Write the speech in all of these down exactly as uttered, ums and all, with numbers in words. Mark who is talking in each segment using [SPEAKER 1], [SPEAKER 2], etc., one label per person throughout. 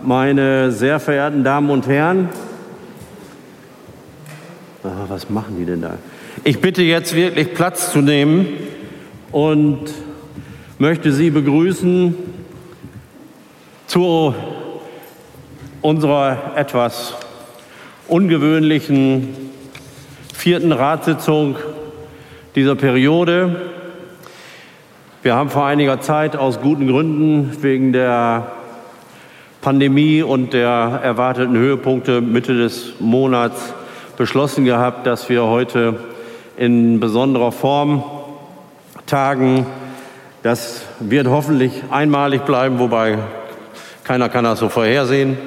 [SPEAKER 1] Meine sehr verehrten Damen und Herren, ah, was machen die denn da? Ich bitte jetzt wirklich Platz zu nehmen und möchte Sie begrüßen zu unserer etwas ungewöhnlichen vierten Ratssitzung dieser Periode. Wir haben vor einiger Zeit aus guten Gründen wegen der Pandemie und der erwarteten Höhepunkte Mitte des Monats beschlossen gehabt, dass wir heute in besonderer Form tagen. Das wird hoffentlich einmalig bleiben, wobei keiner kann das so vorhersehen.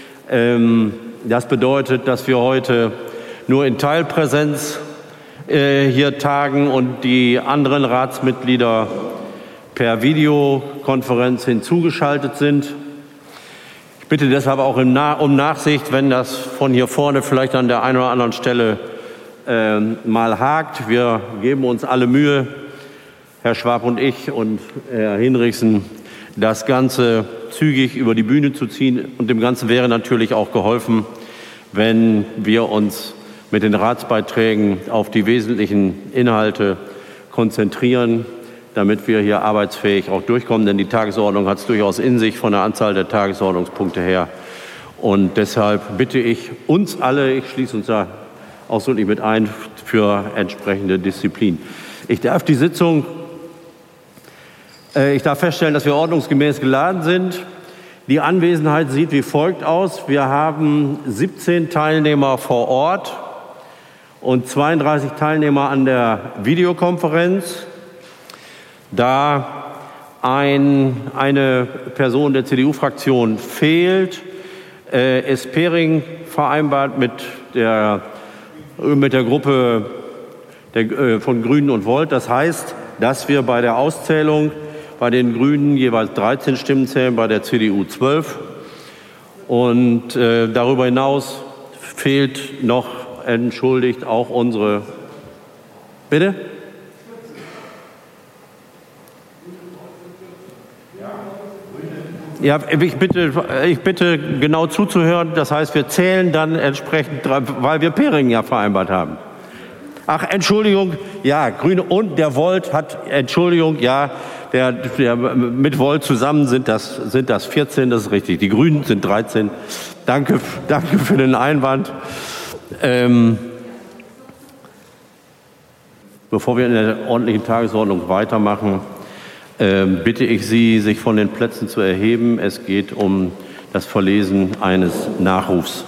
[SPEAKER 1] Das bedeutet, dass wir heute nur in Teilpräsenz hier tagen und die anderen Ratsmitglieder per Videokonferenz hinzugeschaltet sind. Ich bitte deshalb auch um Nachsicht, wenn das von hier vorne vielleicht an der einen oder anderen Stelle äh, mal hakt. Wir geben uns alle Mühe, Herr Schwab und ich und Herr Hinrichsen, das Ganze zügig über die Bühne zu ziehen. Und dem Ganzen wäre natürlich auch geholfen, wenn wir uns mit den Ratsbeiträgen auf die wesentlichen Inhalte konzentrieren, damit wir hier arbeitsfähig auch durchkommen. Denn die Tagesordnung hat es durchaus in sich von der Anzahl der Tagesordnungspunkte her. Und deshalb bitte ich uns alle, ich schließe uns da ausdrücklich mit ein, für entsprechende Disziplin. Ich darf die Sitzung, äh, ich darf feststellen, dass wir ordnungsgemäß geladen sind. Die Anwesenheit sieht wie folgt aus. Wir haben siebzehn Teilnehmer vor Ort und zweiunddreißig Teilnehmer an der Videokonferenz. Da ein, eine Person der C D U-Fraktion fehlt, äh, ist Pering vereinbart mit der, mit der Gruppe der, äh, von Grünen und Volt. Das heißt, dass wir bei der Auszählung bei den Grünen jeweils dreizehn Stimmen zählen, bei der C D U zwölf. Und äh, darüber hinaus fehlt noch entschuldigt auch unsere... Bitte? Ja, ich bitte, ich bitte genau zuzuhören. Das heißt, wir zählen dann entsprechend, weil wir Pering ja vereinbart haben. Ach, Entschuldigung, ja, Grüne und der Volt hat, Entschuldigung, ja, der, der mit Volt zusammen sind das, sind das vierzehn, das ist richtig. Die Grünen sind dreizehn. Danke, danke für den Einwand. Ähm, bevor wir in der ordentlichen Tagesordnung weitermachen, ähm, bitte ich Sie, sich von den Plätzen zu erheben. Es geht um das Verlesen eines Nachrufs.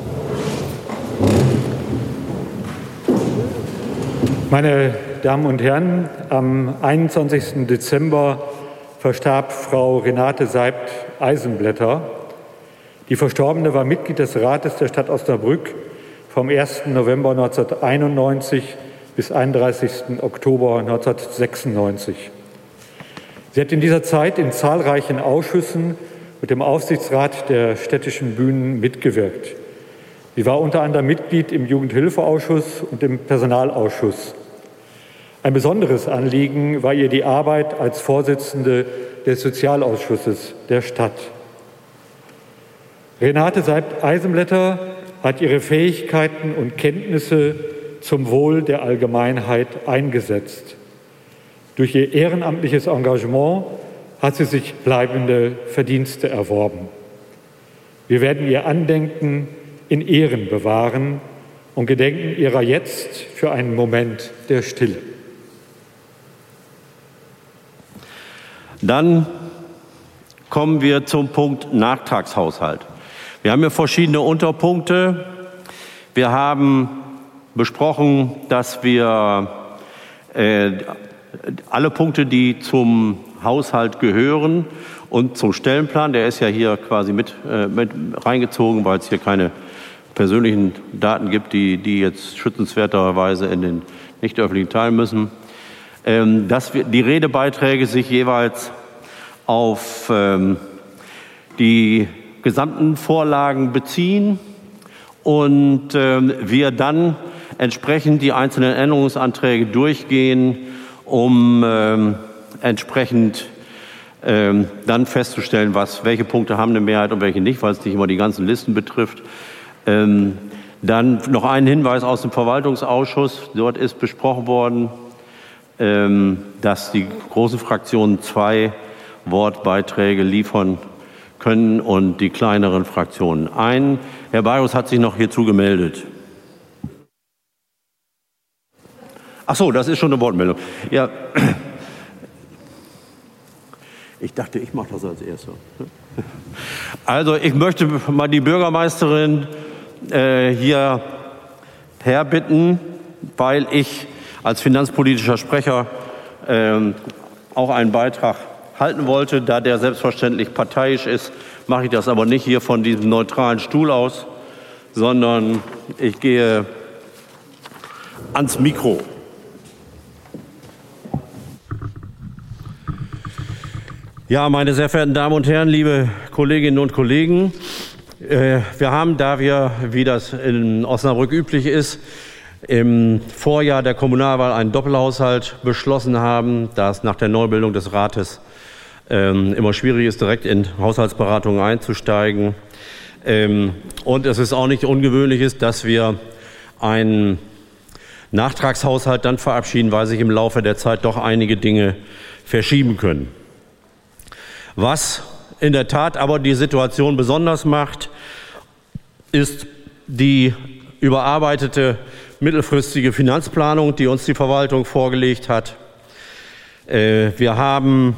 [SPEAKER 2] Meine Damen und Herren, am einundzwanzigsten Dezember verstarb Frau Renate Seibt-Eisenblätter. Die Verstorbene war Mitglied des Rates der Stadt Osnabrück vom ersten November neunzehnhunderteinundneunzig bis einunddreißigsten Oktober neunzehnhundertsechsundneunzig. Sie hat in dieser Zeit in zahlreichen Ausschüssen und dem Aufsichtsrat der städtischen Bühnen mitgewirkt. Sie war unter anderem Mitglied im Jugendhilfeausschuss und im Personalausschuss. Ein besonderes Anliegen war ihr die Arbeit als Vorsitzende des Sozialausschusses der Stadt. Renate Seibt-Eisenblätter hat ihre Fähigkeiten und Kenntnisse zum Wohl der Allgemeinheit eingesetzt. Durch ihr ehrenamtliches Engagement hat sie sich bleibende Verdienste erworben. Wir werden ihr Andenken in Ehren bewahren und gedenken ihrer jetzt für einen Moment der Stille.
[SPEAKER 1] Dann kommen wir zum Punkt Nachtragshaushalt. Wir haben hier verschiedene Unterpunkte. Wir haben besprochen, dass wir äh, alle Punkte, die zum Haushalt gehören und zum Stellenplan, der ist ja hier quasi mit, äh, mit reingezogen, weil es hier keine persönlichen Daten gibt, die, die jetzt schützenswerterweise in den nicht öffentlichen teilen müssen, ähm, dass wir, die Redebeiträge sich jeweils auf ähm, die gesamten Vorlagen beziehen und ähm, wir dann entsprechend die einzelnen Änderungsanträge durchgehen, um ähm, entsprechend ähm, dann festzustellen, was, welche Punkte haben eine Mehrheit und welche nicht, weil es nicht immer die ganzen Listen betrifft. Ähm, dann noch ein Hinweis aus dem Verwaltungsausschuss. Dort ist besprochen worden, ähm, dass die großen Fraktionen zwei Wortbeiträge liefern können und die kleineren Fraktionen einen. Herr Bajus hat sich noch hierzu gemeldet. Ach so, das ist schon eine Wortmeldung. Ja. Ich dachte, ich mache das als Erster. Also ich möchte mal die Bürgermeisterin äh, hier herbitten, weil ich als finanzpolitischer Sprecher äh, auch einen Beitrag halten wollte. Da der selbstverständlich parteiisch ist, mache ich das aber nicht hier von diesem neutralen Stuhl aus, sondern ich gehe ans Mikro. Ja, meine sehr verehrten Damen und Herren, liebe Kolleginnen und Kollegen, äh, wir haben, da wir, wie das in Osnabrück üblich ist, im Vorjahr der Kommunalwahl einen Doppelhaushalt beschlossen haben, da es nach der Neubildung des Rates ähm, immer schwierig ist, direkt in Haushaltsberatungen einzusteigen. Ähm, und es ist auch nicht ungewöhnlich ist, dass wir einen Nachtragshaushalt dann verabschieden, weil sich im Laufe der Zeit doch einige Dinge verschieben können. Was in der Tat aber die Situation besonders macht, ist die überarbeitete mittelfristige Finanzplanung, die uns die Verwaltung vorgelegt hat. Wir haben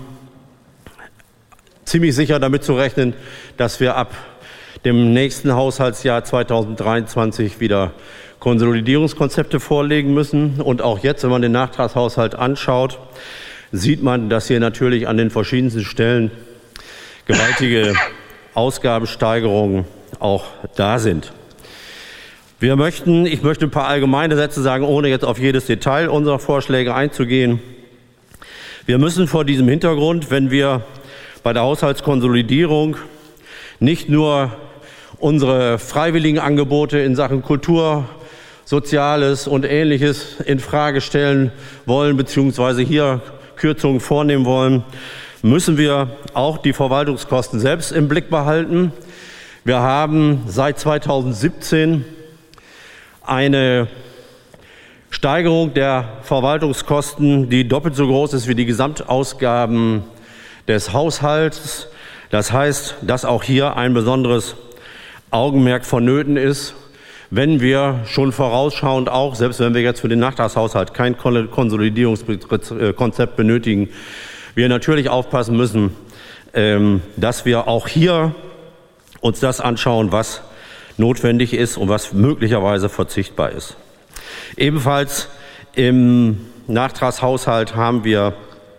[SPEAKER 1] ziemlich sicher damit zu rechnen, dass wir ab dem nächsten Haushaltsjahr zweitausenddreiundzwanzig wieder Konsolidierungskonzepte vorlegen müssen. Und auch jetzt, wenn man den Nachtragshaushalt anschaut, sieht man, dass hier natürlich an den verschiedensten Stellen gewaltige Ausgabensteigerungen auch da sind. Wir möchten, ich möchte ein paar allgemeine Sätze sagen, ohne jetzt auf jedes Detail unserer Vorschläge einzugehen. Wir müssen vor diesem Hintergrund, wenn wir bei der Haushaltskonsolidierung nicht nur unsere freiwilligen Angebote in Sachen Kultur, Soziales und Ähnliches in Frage stellen wollen, beziehungsweise hier Kürzungen vornehmen wollen, müssen wir auch die Verwaltungskosten selbst im Blick behalten. Wir haben seit zweitausendsiebzehn eine Steigerung der Verwaltungskosten, die doppelt so groß ist wie die Gesamtausgaben des Haushalts. Das heißt, dass auch hier ein besonderes Augenmerk vonnöten ist, wenn wir schon vorausschauend auch, selbst wenn wir jetzt für den Nachtragshaushalt kein Konsolidierungskonzept benötigen, wir natürlich aufpassen müssen, dass wir auch hier uns das anschauen, was notwendig ist und was möglicherweise verzichtbar ist. Ebenfalls im Nachtragshaushalt haben wir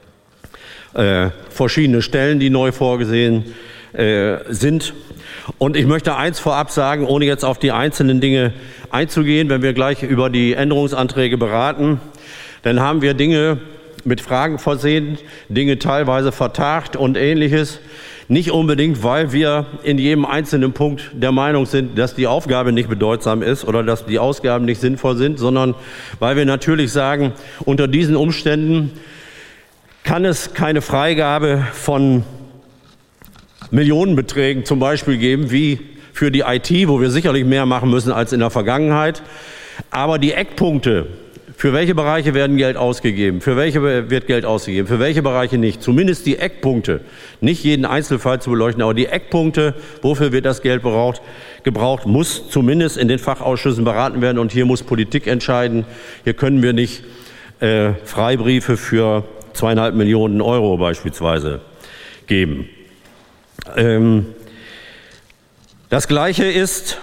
[SPEAKER 1] äh, verschiedene Stellen, die neu vorgesehen äh, sind. Und ich möchte eins vorab sagen, ohne jetzt auf die einzelnen Dinge einzugehen, wenn wir gleich über die Änderungsanträge beraten, dann haben wir Dinge mit Fragen versehen, Dinge teilweise vertagt und Ähnliches. Nicht unbedingt, weil wir in jedem einzelnen Punkt der Meinung sind, dass die Aufgabe nicht bedeutsam ist oder dass die Ausgaben nicht sinnvoll sind, sondern weil wir natürlich sagen, unter diesen Umständen kann es keine Freigabe von Millionenbeträgen zum Beispiel geben, wie für die I T, wo wir sicherlich mehr machen müssen als in der Vergangenheit. Aber die Eckpunkte, für welche Bereiche werden Geld ausgegeben, für welche wird Geld ausgegeben, für welche Bereiche nicht. Zumindest die Eckpunkte, nicht jeden Einzelfall zu beleuchten, aber die Eckpunkte, wofür wird das Geld gebraucht, gebraucht, muss zumindest in den Fachausschüssen beraten werden. Und hier muss Politik entscheiden. Hier können wir nicht äh, Freibriefe für zweieinhalb Millionen Euro beispielsweise geben. Ähm, das Gleiche ist...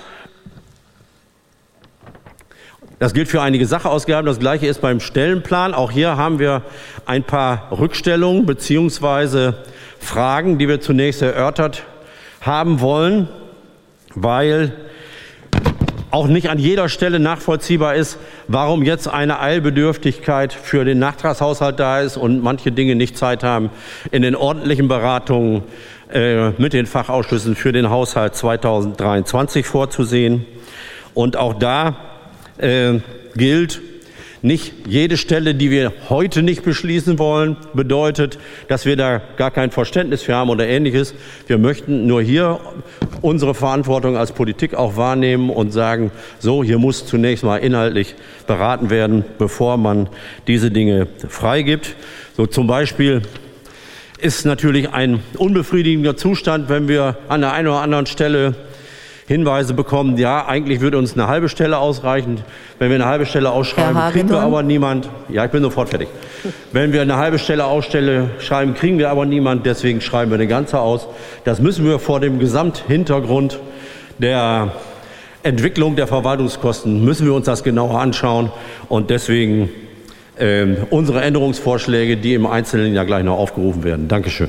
[SPEAKER 1] Das gilt für einige Sachausgaben. Das Gleiche ist beim Stellenplan. Auch hier haben wir ein paar Rückstellungen bzw. Fragen, die wir zunächst erörtert haben wollen, weil auch nicht an jeder Stelle nachvollziehbar ist, warum jetzt eine Eilbedürftigkeit für den Nachtragshaushalt da ist und manche Dinge nicht Zeit haben, in den ordentlichen Beratungen äh, mit den Fachausschüssen für den Haushalt zweitausenddreiundzwanzig vorzusehen. Und auch da Äh, gilt, Nicht jede Stelle, die wir heute nicht beschließen wollen, bedeutet, dass wir da gar kein Verständnis für haben oder Ähnliches. Wir möchten nur hier unsere Verantwortung als Politik auch wahrnehmen und sagen, so, hier muss zunächst mal inhaltlich beraten werden, bevor man diese Dinge freigibt. So zum Beispiel ist natürlich ein unbefriedigender Zustand, wenn wir an der einen oder anderen Stelle Hinweise bekommen, ja, eigentlich würde uns eine halbe Stelle ausreichen. Wenn wir eine halbe Stelle ausschreiben, kriegen wir aber niemand. Ja, ich bin sofort fertig. Wenn wir eine halbe Stelle ausschreiben, kriegen wir aber niemand. Deswegen schreiben wir eine ganze aus. Das müssen wir vor dem Gesamthintergrund der Entwicklung der Verwaltungskosten, müssen wir uns das genauer anschauen. Und deswegen äh, unsere Änderungsvorschläge, die im Einzelnen ja gleich noch aufgerufen werden. Dankeschön.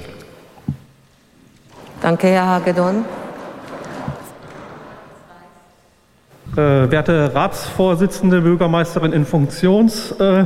[SPEAKER 3] Danke, Herr Hagedorn.
[SPEAKER 4] Äh, werte Ratsvorsitzende, Bürgermeisterin in Funktionseinheit,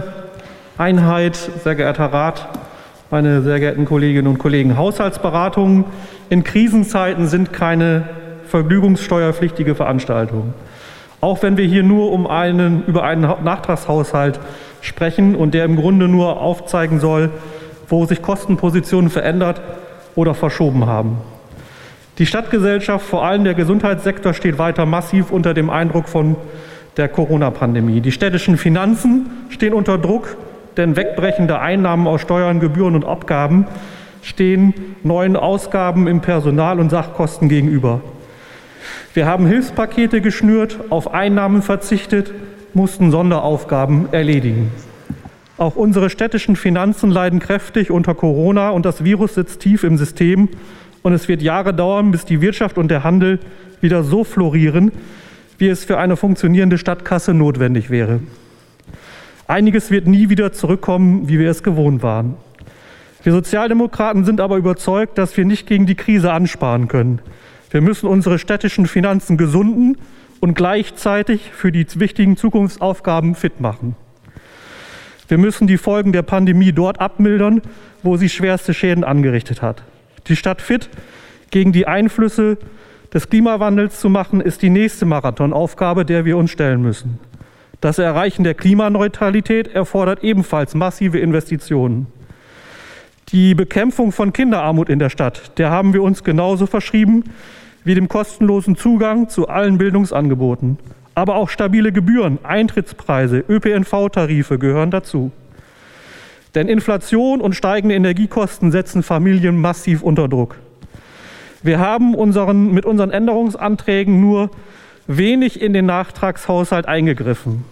[SPEAKER 4] äh, sehr geehrter Rat, meine sehr geehrten Kolleginnen und Kollegen, Haushaltsberatungen in Krisenzeiten sind keine vergnügungssteuerpflichtige Veranstaltung. Auch wenn wir hier nur um einen, über einen Nachtragshaushalt sprechen und der im Grunde nur aufzeigen soll, wo sich Kostenpositionen verändert oder verschoben haben. Die Stadtgesellschaft, vor allem der Gesundheitssektor, steht weiter massiv unter dem Eindruck von der Corona-Pandemie. Die städtischen Finanzen stehen unter Druck, denn wegbrechende Einnahmen aus Steuern, Gebühren und Abgaben stehen neuen Ausgaben im Personal- und Sachkosten gegenüber. Wir haben Hilfspakete geschnürt, auf Einnahmen verzichtet, mussten Sonderaufgaben erledigen. Auch unsere städtischen Finanzen leiden kräftig unter Corona und das Virus sitzt tief im System. Und es wird Jahre dauern, bis die Wirtschaft und der Handel wieder so florieren, wie es für eine funktionierende Stadtkasse notwendig wäre. Einiges wird nie wieder zurückkommen, wie wir es gewohnt waren. Wir Sozialdemokraten sind aber überzeugt, dass wir nicht gegen die Krise ansparen können. Wir müssen unsere städtischen Finanzen gesunden und gleichzeitig für die wichtigen Zukunftsaufgaben fit machen. Wir müssen die Folgen der Pandemie dort abmildern, wo sie schwerste Schäden angerichtet hat. Die Stadt fit gegen die Einflüsse des Klimawandels zu machen, ist die nächste Marathonaufgabe, der wir uns stellen müssen. Das Erreichen der Klimaneutralität erfordert ebenfalls massive Investitionen. Die Bekämpfung von Kinderarmut in der Stadt, der haben wir uns genauso verschrieben wie dem kostenlosen Zugang zu allen Bildungsangeboten. Aber auch stabile Gebühren, Eintrittspreise, Ö P N V-Tarife gehören dazu. Denn Inflation und steigende Energiekosten setzen Familien massiv unter Druck. Wir haben unseren, mit unseren Änderungsanträgen nur wenig in den Nachtragshaushalt eingegriffen.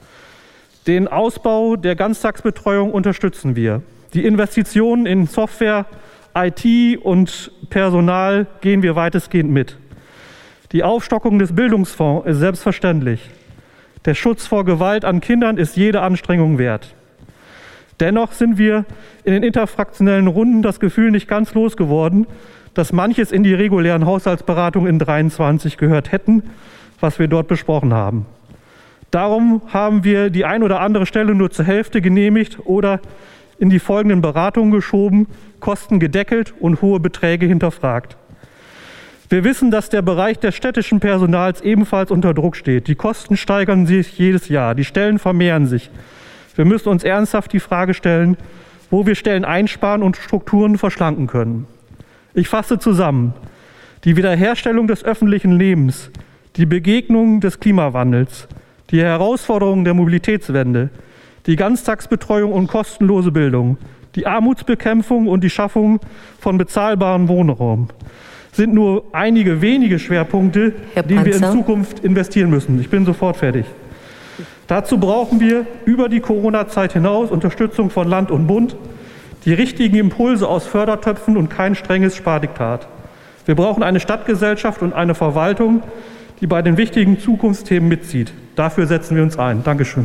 [SPEAKER 4] Den Ausbau der Ganztagsbetreuung unterstützen wir. Die Investitionen in Software, I T und Personal gehen wir weitestgehend mit. Die Aufstockung des Bildungsfonds ist selbstverständlich. Der Schutz vor Gewalt an Kindern ist jede Anstrengung wert. Dennoch sind wir in den interfraktionellen Runden das Gefühl nicht ganz losgeworden, dass manches in die regulären Haushaltsberatungen in dreiundzwanzig gehört hätten, was wir dort besprochen haben. Darum haben wir die ein oder andere Stelle nur zur Hälfte genehmigt oder in die folgenden Beratungen geschoben, Kosten gedeckelt und hohe Beträge hinterfragt. Wir wissen, dass der Bereich des städtischen Personals ebenfalls unter Druck steht. Die Kosten steigern sich jedes Jahr, die Stellen vermehren sich. Wir müssen uns ernsthaft die Frage stellen, wo wir Stellen einsparen und Strukturen verschlanken können. Ich fasse zusammen. Die Wiederherstellung des öffentlichen Lebens, die Begegnung des Klimawandels, die Herausforderungen der Mobilitätswende, die Ganztagsbetreuung und kostenlose Bildung, die Armutsbekämpfung und die Schaffung von bezahlbarem Wohnraum sind nur einige wenige Schwerpunkte, die wir in Zukunft investieren müssen. Ich bin sofort fertig. Dazu brauchen wir über die Corona-Zeit hinaus Unterstützung von Land und Bund, die richtigen Impulse aus Fördertöpfen und kein strenges Spardiktat. Wir brauchen eine Stadtgesellschaft und eine Verwaltung, die bei den wichtigen Zukunftsthemen mitzieht. Dafür setzen wir uns ein. Dankeschön.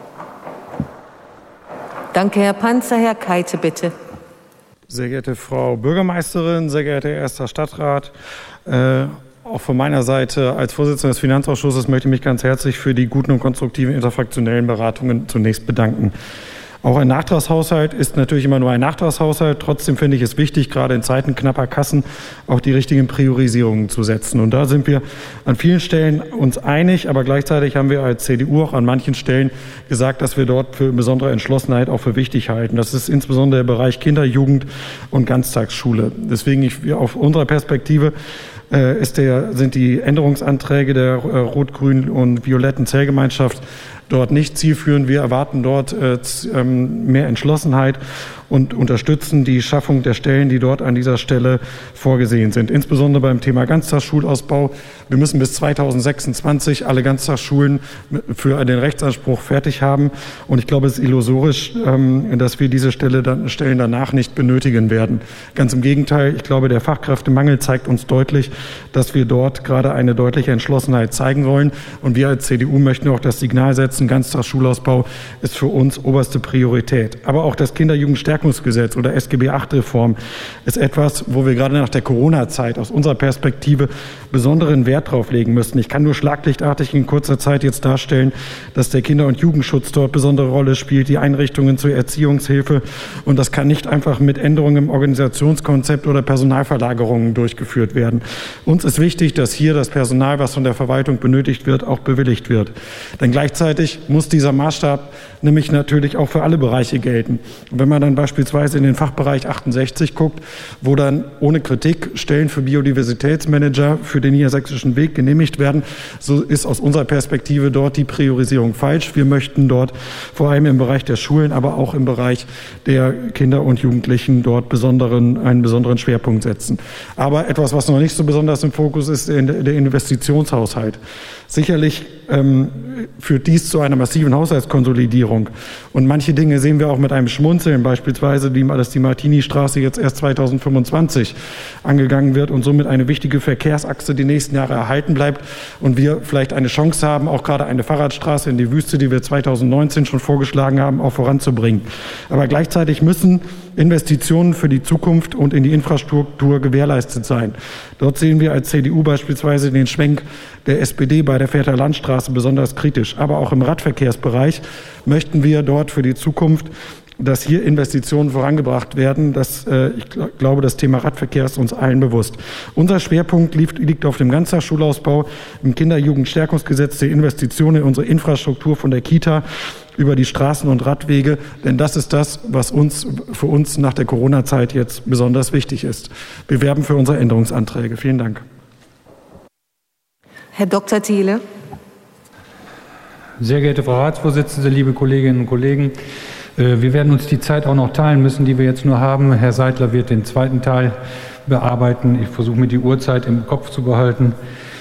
[SPEAKER 3] Danke, Herr Panzer. Herr Keite, bitte.
[SPEAKER 5] Sehr geehrte Frau Bürgermeisterin, sehr geehrter erster Stadtrat, äh, auch von meiner Seite als Vorsitzender des Finanzausschusses möchte ich mich ganz herzlich für die guten und konstruktiven interfraktionellen Beratungen zunächst bedanken. Auch ein Nachtragshaushalt ist natürlich immer nur ein Nachtragshaushalt. Trotzdem finde ich es wichtig, gerade in Zeiten knapper Kassen auch die richtigen Priorisierungen zu setzen. Und da sind wir an vielen Stellen uns einig, aber gleichzeitig haben wir als C D U auch an manchen Stellen gesagt, dass wir dort für besondere Entschlossenheit auch für wichtig halten. Das ist insbesondere der Bereich Kinder, Jugend und Ganztagsschule. Deswegen ich, auf unserer Perspektive äh, ist der, sind die Änderungsanträge der äh, rot-grünen und violetten Zellgemeinschaft dort nicht zielführend. Wir erwarten dort äh, mehr Entschlossenheit und unterstützen die Schaffung der Stellen, die dort an dieser Stelle vorgesehen sind. Insbesondere beim Thema Ganztagsschulausbau. Wir müssen bis zweitausendsechsundzwanzig alle Ganztagsschulen für den Rechtsanspruch fertig haben. Und ich glaube, es ist illusorisch, ähm, dass wir diese Stelle dann, Stellen danach nicht benötigen werden. Ganz im Gegenteil, ich glaube, der Fachkräftemangel zeigt uns deutlich, dass wir dort gerade eine deutliche Entschlossenheit zeigen wollen. Und wir als C D U möchten auch das Signal setzen, Ganztagsschulausbau ist für uns oberste Priorität. Aber auch das Kinder-Jugend-Stärkungsgesetz oder S G B acht Reform ist etwas, wo wir gerade nach der Corona-Zeit aus unserer Perspektive besonderen Wert drauf legen müssen. Ich kann nur schlaglichtartig in kurzer Zeit jetzt darstellen, dass der Kinder- und Jugendschutz dort besondere Rolle spielt, die Einrichtungen zur Erziehungshilfe. Und das kann nicht einfach mit Änderungen im Organisationskonzept oder Personalverlagerungen durchgeführt werden. Uns ist wichtig, dass hier das Personal, was von der Verwaltung benötigt wird, auch bewilligt wird. Denn gleichzeitig muss dieser Maßstab nämlich natürlich auch für alle Bereiche gelten. Und wenn man dann beispielsweise in den Fachbereich achtundsechzig guckt, wo dann ohne Kritik Stellen für Biodiversitätsmanager für den niedersächsischen Weg genehmigt werden, so ist aus unserer Perspektive dort die Priorisierung falsch. Wir möchten dort vor allem im Bereich der Schulen, aber auch im Bereich der Kinder und Jugendlichen dort besonderen, einen besonderen Schwerpunkt setzen. Aber etwas, was noch nicht so besonders im Fokus ist, der Investitionshaushalt. Sicherlich ähm, führt dies zu einer massiven Haushaltskonsolidierung. Und manche Dinge sehen wir auch mit einem Schmunzeln, beispielsweise, die, dass die Martini-Straße jetzt erst zweitausendfünfundzwanzig angegangen wird und somit eine wichtige Verkehrsachse die nächsten Jahre erhalten bleibt und wir vielleicht eine Chance haben, auch gerade eine Fahrradstraße in die Wüste, die wir zweitausendneunzehn schon vorgeschlagen haben, auch voranzubringen. Aber gleichzeitig müssen Investitionen für die Zukunft und in die Infrastruktur gewährleistet sein. Dort sehen wir als C D U beispielsweise den Schwenk der S P D bei der Fährter Landstraße besonders kritisch. Aber auch im Radverkehrsbereich möchten wir dort für die Zukunft, dass hier Investitionen vorangebracht werden. Das, äh, ich gl- glaube, das Thema Radverkehr ist uns allen bewusst. Unser Schwerpunkt liegt, liegt auf dem Ganztagsschulausbau, im Kinder-Jugend-Stärkungsgesetz, der Investitionen in unsere Infrastruktur von der Kita über die Straßen und Radwege. Denn das ist das, was uns, für uns nach der Corona-Zeit jetzt besonders wichtig ist. Wir werben für unsere Änderungsanträge. Vielen Dank.
[SPEAKER 3] Herr Doktor Thiele.
[SPEAKER 6] Sehr geehrte Frau Ratsvorsitzende, liebe Kolleginnen und Kollegen, wir werden uns die Zeit auch noch teilen müssen, die wir jetzt nur haben. Herr Seidler wird den zweiten Teil bearbeiten. Ich versuche mir die Uhrzeit im Kopf zu behalten.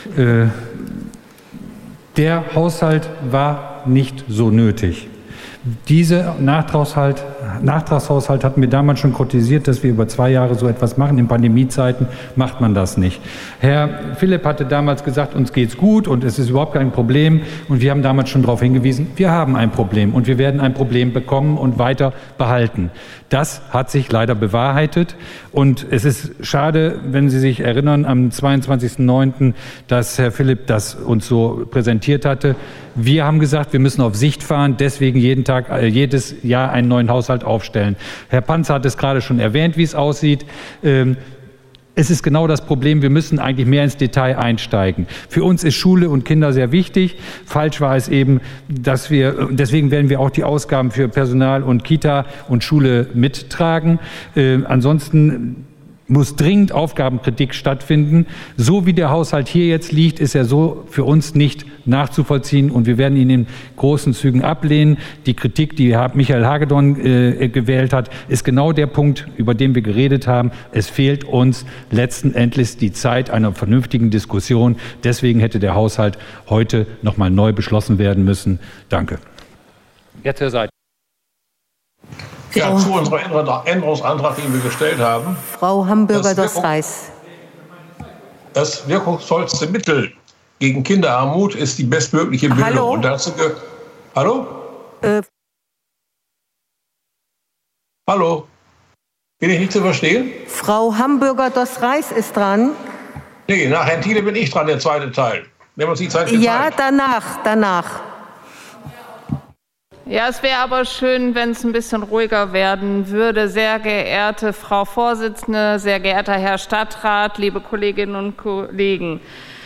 [SPEAKER 6] Der Haushalt war nicht so nötig. Dieser Nachtragshaushalt, Nachtragshaushalt hatten wir damals schon kritisiert, dass wir über zwei Jahre so etwas machen. In Pandemiezeiten macht man das nicht. Herr Philipp hatte damals gesagt, uns geht's gut und es ist überhaupt kein Problem. Und wir haben damals schon darauf hingewiesen, wir haben ein Problem und wir werden ein Problem bekommen und weiter behalten. Das hat sich leider bewahrheitet. Und es ist schade, wenn Sie sich erinnern, am zweiundzwanzigsten neunten, dass Herr Philipp das uns so präsentiert hatte. Wir haben gesagt, wir müssen auf Sicht fahren, deswegen jeden Tag, jedes Jahr einen neuen Haushalt aufstellen. Herr Panzer hat es gerade schon erwähnt, wie es aussieht. Es ist genau das Problem, wir müssen eigentlich mehr ins Detail einsteigen. Für uns ist Schule und Kinder sehr wichtig. Falsch war es eben, dass wir, deswegen werden wir auch die Ausgaben für Personal und Kita und Schule mittragen. Äh, ansonsten muss dringend Aufgabenkritik stattfinden. So wie der Haushalt hier jetzt liegt, ist er so für uns nicht nachzuvollziehen und wir werden ihn in großen Zügen ablehnen. Die Kritik, die Michael Hagedorn äh, gewählt hat, ist genau der Punkt, über den wir geredet haben. Es fehlt uns letzten Endes die Zeit einer vernünftigen Diskussion. Deswegen hätte der Haushalt heute noch mal neu beschlossen werden müssen. Danke. Jetzt Herr Seidler.
[SPEAKER 7] Ja, zu unserem Änderungsantrag, den wir gestellt haben.
[SPEAKER 3] Frau Hamburger-Doss-Reis.
[SPEAKER 7] Das wirkungsvollste Mittel gegen Kinderarmut ist die bestmögliche Bildung.
[SPEAKER 3] Hallo?
[SPEAKER 7] Und dazu ge- Hallo?
[SPEAKER 3] Äh.
[SPEAKER 7] Hallo? Bin ich nicht zu verstehen?
[SPEAKER 3] Frau Hamburger-Doss-Reis ist dran.
[SPEAKER 7] Nee, nach Herrn Thiele bin ich dran, der zweite Teil. Nehmen wir uns die Zeit geteilt.
[SPEAKER 3] Ja, danach, danach.
[SPEAKER 8] Ja, es wäre aber schön, wenn es ein bisschen ruhiger werden würde. Sehr geehrte Frau Vorsitzende, sehr geehrter Herr Stadtrat, liebe Kolleginnen und Kollegen.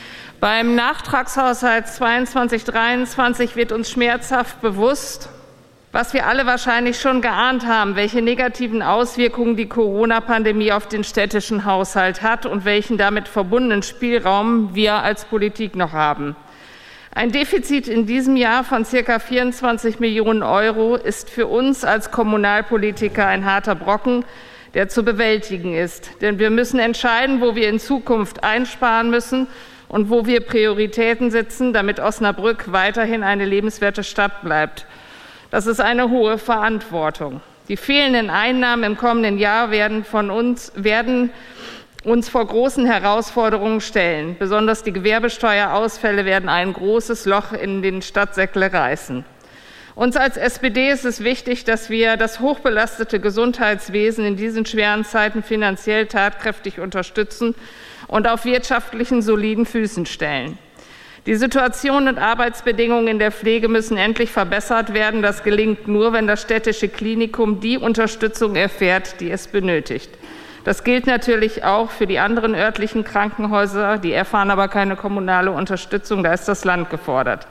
[SPEAKER 8] Beim Nachtragshaushalt zweiundzwanzig dreiundzwanzig wird uns schmerzhaft bewusst, was wir alle wahrscheinlich schon geahnt haben, welche negativen Auswirkungen die Corona-Pandemie auf den städtischen Haushalt hat und welchen damit verbundenen Spielraum wir als Politik noch haben. Ein Defizit in diesem Jahr von ca. vierundzwanzig Millionen Euro ist für uns als Kommunalpolitiker ein harter Brocken, der zu bewältigen ist. Denn wir müssen entscheiden, wo wir in Zukunft einsparen müssen und wo wir Prioritäten setzen, damit Osnabrück weiterhin eine lebenswerte Stadt bleibt. Das ist eine hohe Verantwortung. Die fehlenden Einnahmen im kommenden Jahr werden von uns, werden uns vor großen Herausforderungen stellen. Besonders die Gewerbesteuerausfälle werden ein großes Loch in den Stadtsäckle reißen. Uns als S P D ist es wichtig, dass wir das hochbelastete Gesundheitswesen in diesen schweren Zeiten finanziell tatkräftig unterstützen und auf wirtschaftlichen, soliden Füßen stellen. Die Situation und Arbeitsbedingungen in der Pflege müssen endlich verbessert werden. Das gelingt nur, wenn das städtische Klinikum die Unterstützung erfährt, die es benötigt. Das gilt natürlich auch für die anderen örtlichen Krankenhäuser. Die erfahren aber keine kommunale Unterstützung. Da ist das Land gefordert.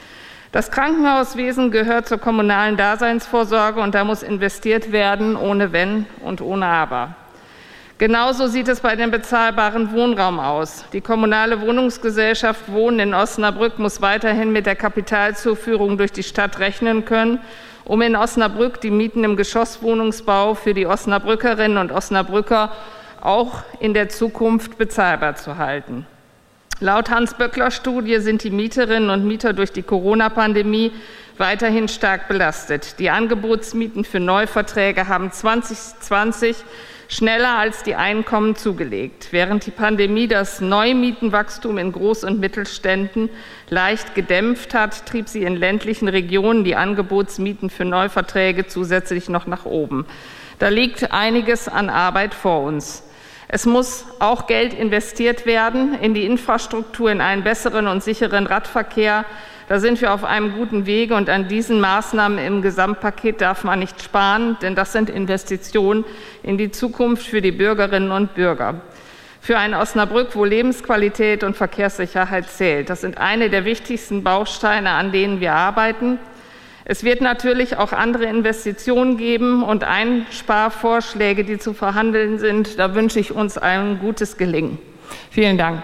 [SPEAKER 8] Das Krankenhauswesen gehört zur kommunalen Daseinsvorsorge und da muss investiert werden, ohne Wenn und ohne Aber. Genauso sieht es bei dem bezahlbaren Wohnraum aus. Die kommunale Wohnungsgesellschaft Wohnen in Osnabrück muss weiterhin mit der Kapitalzuführung durch die Stadt rechnen können, um in Osnabrück die Mieten im Geschosswohnungsbau für die Osnabrückerinnen und Osnabrücker auch in der Zukunft bezahlbar zu halten. Laut Hans-Böckler-Studie sind die Mieterinnen und Mieter durch die Corona-Pandemie weiterhin stark belastet. Die Angebotsmieten für Neuverträge haben zwanzig zwanzig schneller als die Einkommen zugelegt. Während die Pandemie das Neumietenwachstum in Groß- und Mittelständen leicht gedämpft hat, trieb sie in ländlichen Regionen die Angebotsmieten für Neuverträge zusätzlich noch nach oben. Da liegt einiges an Arbeit vor uns. Es muss auch Geld investiert werden in die Infrastruktur, in einen besseren und sicheren Radverkehr. Da sind wir auf einem guten Wege und an diesen Maßnahmen im Gesamtpaket darf man nicht sparen, denn das sind Investitionen in die Zukunft für die Bürgerinnen und Bürger. Für ein Osnabrück, wo Lebensqualität und Verkehrssicherheit zählt. Das sind eine der wichtigsten Bausteine, an denen wir arbeiten. Es wird natürlich auch andere Investitionen geben und Einsparvorschläge, die zu verhandeln sind. Da wünsche ich uns ein gutes Gelingen. Vielen Dank.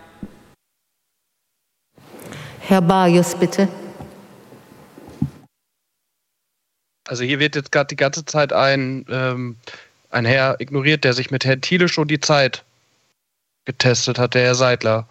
[SPEAKER 3] Herr Bajus, bitte.
[SPEAKER 9] Also hier wird jetzt gerade die ganze Zeit ein, ähm, ein Herr ignoriert, der sich mit Herrn Thiele schon die Zeit getestet hat, der Herr Seidler.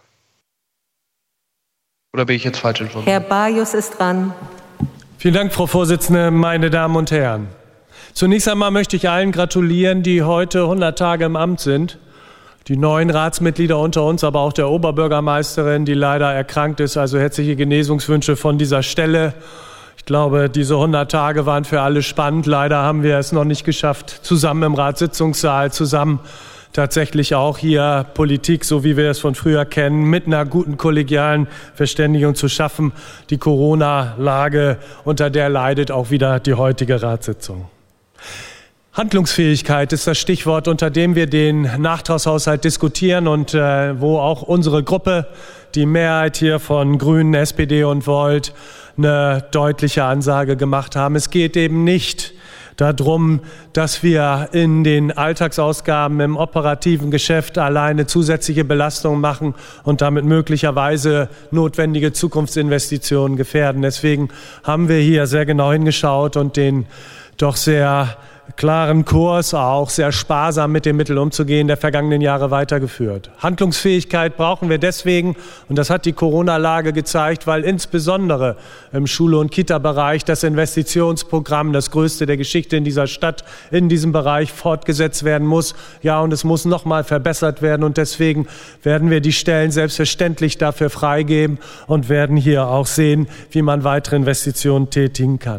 [SPEAKER 9] Oder bin ich jetzt falsch informiert?
[SPEAKER 3] Herr Bajus ist dran.
[SPEAKER 10] Vielen Dank, Frau Vorsitzende, meine Damen und Herren. Zunächst einmal möchte ich allen gratulieren, die heute hundert Tage im Amt sind. Die neuen Ratsmitglieder unter uns, aber auch der Oberbürgermeisterin, die leider erkrankt ist. Also herzliche Genesungswünsche von dieser Stelle. Ich glaube, diese hundert Tage waren für alle spannend. Leider haben wir es noch nicht geschafft, zusammen im Ratssitzungssaal, zusammen tatsächlich auch hier Politik, so wie wir es von früher kennen, mit einer guten kollegialen Verständigung zu schaffen. Die Corona-Lage, unter der leidet auch wieder die heutige Ratssitzung. Handlungsfähigkeit ist das Stichwort, unter dem wir den Nachtragshaushalt diskutieren und äh, wo auch unsere Gruppe, die Mehrheit hier von Grünen, S P D und Volt, eine deutliche Ansage gemacht haben. Es geht eben nicht darum, dass wir in den Alltagsausgaben im operativen Geschäft alleine zusätzliche Belastungen machen und damit möglicherweise notwendige Zukunftsinvestitionen gefährden. Deswegen haben wir hier sehr genau hingeschaut und den doch sehr klaren Kurs, auch sehr sparsam mit den Mitteln umzugehen, der vergangenen Jahre weitergeführt. Handlungsfähigkeit brauchen wir deswegen, und das hat die Corona-Lage gezeigt, weil insbesondere im Schule- und Kita-Bereich das Investitionsprogramm, das größte der Geschichte in dieser Stadt, in diesem Bereich fortgesetzt werden muss. Ja, und es muss noch mal verbessert werden, und deswegen werden wir die Stellen selbstverständlich dafür freigeben und werden hier auch sehen, wie man weitere Investitionen tätigen kann.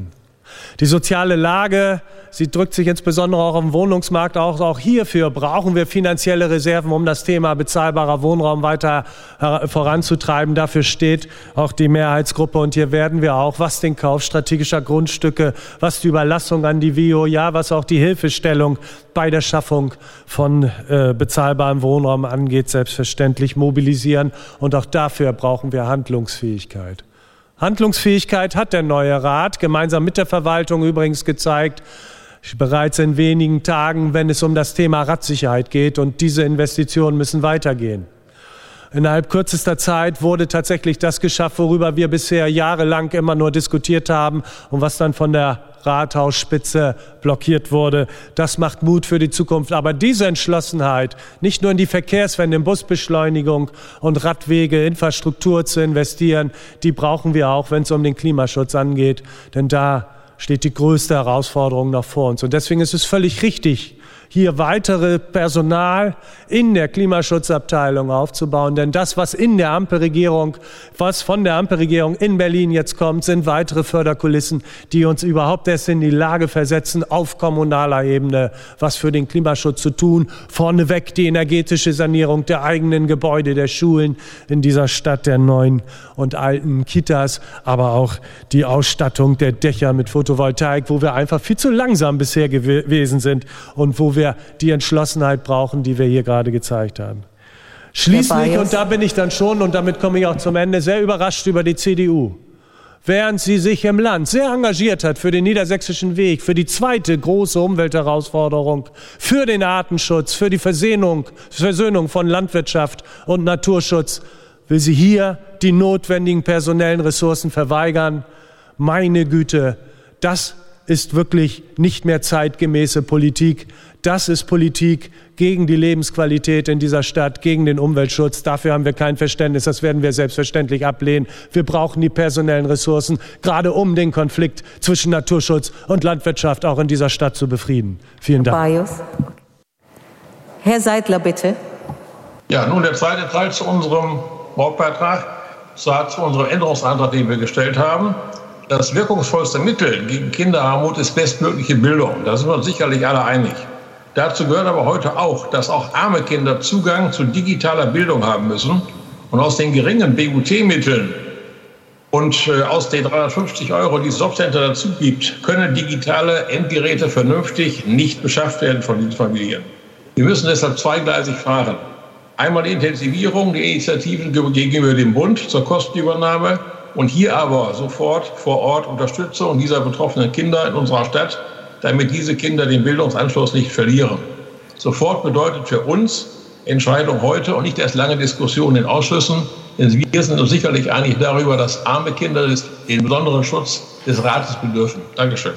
[SPEAKER 10] Die soziale Lage, sie drückt sich insbesondere auch am Wohnungsmarkt aus. Auch hierfür brauchen wir finanzielle Reserven, um das Thema bezahlbarer Wohnraum weiter voranzutreiben. Dafür steht auch die Mehrheitsgruppe. Und hier werden wir auch, was den Kauf strategischer Grundstücke, was die Überlassung an die V I O, ja, was auch die Hilfestellung bei der Schaffung von äh, bezahlbarem Wohnraum angeht, selbstverständlich mobilisieren. Und auch dafür brauchen wir Handlungsfähigkeit. Handlungsfähigkeit hat der neue Rat gemeinsam mit der Verwaltung übrigens gezeigt, bereits in wenigen Tagen, wenn es um das Thema Radsicherheit geht. Und diese Investitionen müssen weitergehen. Innerhalb kürzester Zeit wurde tatsächlich das geschafft, worüber wir bisher jahrelang immer nur diskutiert haben und was dann von der Rathausspitze blockiert wurde. Das macht Mut für die Zukunft. Aber diese Entschlossenheit, nicht nur in die Verkehrswende, in Busbeschleunigung und Radwege, Infrastruktur zu investieren, die brauchen wir auch, wenn es um den Klimaschutz angeht. Denn da steht die größte Herausforderung noch vor uns. Und deswegen ist es völlig richtig, hier weitere Personal in der Klimaschutzabteilung aufzubauen. Denn das, was in der Ampelregierung, was von der Ampelregierung in Berlin jetzt kommt, sind weitere Förderkulissen, die uns überhaupt erst in die Lage versetzen, auf kommunaler Ebene was für den Klimaschutz zu tun. Vorneweg die energetische Sanierung der eigenen Gebäude, der Schulen in dieser Stadt, der neuen und alten Kitas, aber auch die Ausstattung der Dächer mit Photovoltaik, wo wir einfach viel zu langsam bisher gewesen sind und wo wir die Entschlossenheit brauchen, die wir hier gerade gezeigt haben. Schließlich, und da bin ich dann schon, und damit komme ich auch zum Ende, sehr überrascht über die C D U. Während sie sich im Land sehr engagiert hat für den niedersächsischen Weg, für die zweite große Umweltherausforderung, für den Artenschutz, für die Versöhnung, Versöhnung von Landwirtschaft und Naturschutz, will sie hier die notwendigen personellen Ressourcen verweigern. Meine Güte, das ist wirklich nicht mehr zeitgemäße Politik. Das ist Politik gegen die Lebensqualität in dieser Stadt, gegen den Umweltschutz. Dafür haben wir kein Verständnis. Das werden wir selbstverständlich ablehnen. Wir brauchen die personellen Ressourcen, gerade um den Konflikt zwischen Naturschutz und Landwirtschaft auch in dieser Stadt zu befrieden. Vielen Dank.
[SPEAKER 3] Barjos. Herr Seidler, bitte.
[SPEAKER 7] Ja, nun der zweite Teil zu unserem Wortbeitrag, zu unserem Änderungsantrag, den wir gestellt haben. Das wirkungsvollste Mittel gegen Kinderarmut ist bestmögliche Bildung. Da sind wir uns sicherlich alle einig. Dazu gehört aber heute auch, dass auch arme Kinder Zugang zu digitaler Bildung haben müssen. Und aus den geringen B U T-Mitteln und äh, aus den dreihundertfünfzig Euro, die das Jobcenter dazu gibt, können digitale Endgeräte vernünftig nicht beschafft werden von diesen Familien. Wir müssen deshalb zweigleisig fahren. Einmal die Intensivierung der Initiativen gegenüber dem Bund zur Kostenübernahme und hier aber sofort vor Ort Unterstützung dieser betroffenen Kinder in unserer Stadt, damit diese Kinder den Bildungsanschluss nicht verlieren. Sofort bedeutet für uns Entscheidung heute und nicht erst lange Diskussionen in Ausschüssen. Denn wir sind uns sicherlich einig darüber, dass arme Kinder den besonderen Schutz des Rates bedürfen. Dankeschön.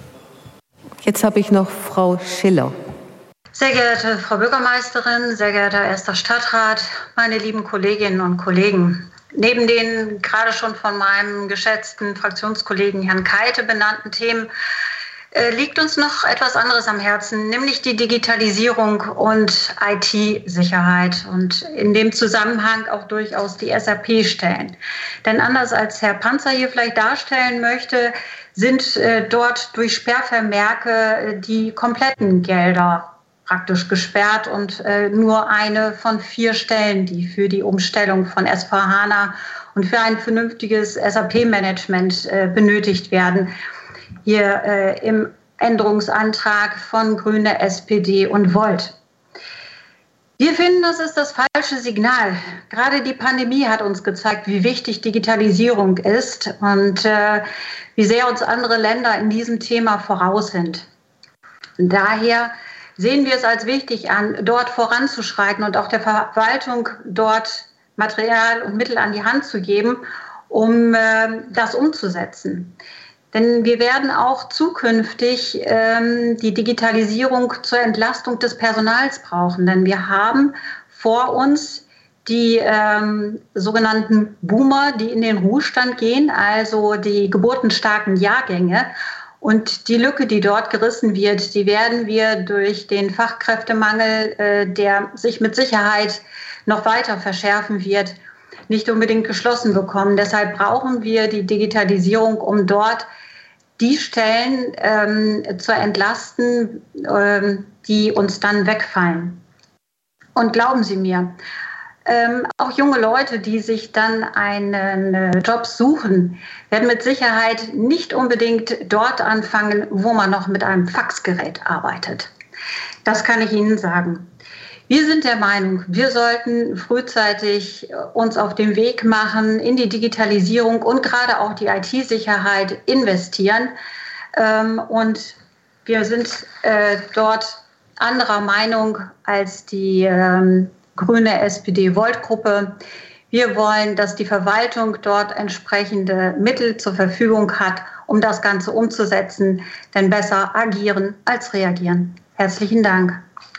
[SPEAKER 3] Jetzt habe ich noch Frau Schiller.
[SPEAKER 11] Sehr geehrte Frau Bürgermeisterin, sehr geehrter erster Stadtrat, meine lieben Kolleginnen und Kollegen. Neben den gerade schon von meinem geschätzten Fraktionskollegen Herrn Keite benannten Themen äh, liegt uns noch etwas anderes am Herzen, nämlich die Digitalisierung und I T-Sicherheit und in dem Zusammenhang auch durchaus die S A P-Stellen. Denn anders als Herr Panzer hier vielleicht darstellen möchte, sind äh, dort durch Sperrvermerke äh, die kompletten Gelder praktisch gesperrt und äh, nur eine von vier Stellen, die für die Umstellung von S vier HANA und für ein vernünftiges S A P-Management äh, benötigt werden. Hier äh, im Änderungsantrag von Grüne, S P D und Volt. Wir finden, das ist das falsche Signal. Gerade die Pandemie hat uns gezeigt, wie wichtig Digitalisierung ist und äh, wie sehr uns andere Länder in diesem Thema voraus sind. Daher sehen wir es als wichtig an, dort voranzuschreiten und auch der Verwaltung dort Material und Mittel an die Hand zu geben, um äh, das umzusetzen. Denn wir werden auch zukünftig ähm, die Digitalisierung zur Entlastung des Personals brauchen. Denn wir haben vor uns die ähm, sogenannten Boomer, die in den Ruhestand gehen, also die geburtenstarken Jahrgänge. Und die Lücke, die dort gerissen wird, die werden wir durch den Fachkräftemangel, äh, der sich mit Sicherheit noch weiter verschärfen wird, nicht unbedingt geschlossen bekommen. Deshalb brauchen wir die Digitalisierung, um dort die Stellen ähm, zu entlasten, ähm, die uns dann wegfallen. Und glauben Sie mir, ähm, auch junge Leute, die sich dann einen äh, Job suchen, werden mit Sicherheit nicht unbedingt dort anfangen, wo man noch mit einem Faxgerät arbeitet. Das kann ich Ihnen sagen. Wir sind der Meinung, wir sollten frühzeitig uns auf den Weg machen, in die Digitalisierung und gerade auch die I T-Sicherheit investieren. Und wir sind dort anderer Meinung als die grüne S P D-Volt-Gruppe. Wir wollen, dass die Verwaltung dort entsprechende Mittel zur Verfügung hat, um das Ganze umzusetzen, denn besser agieren als reagieren. Herzlichen Dank.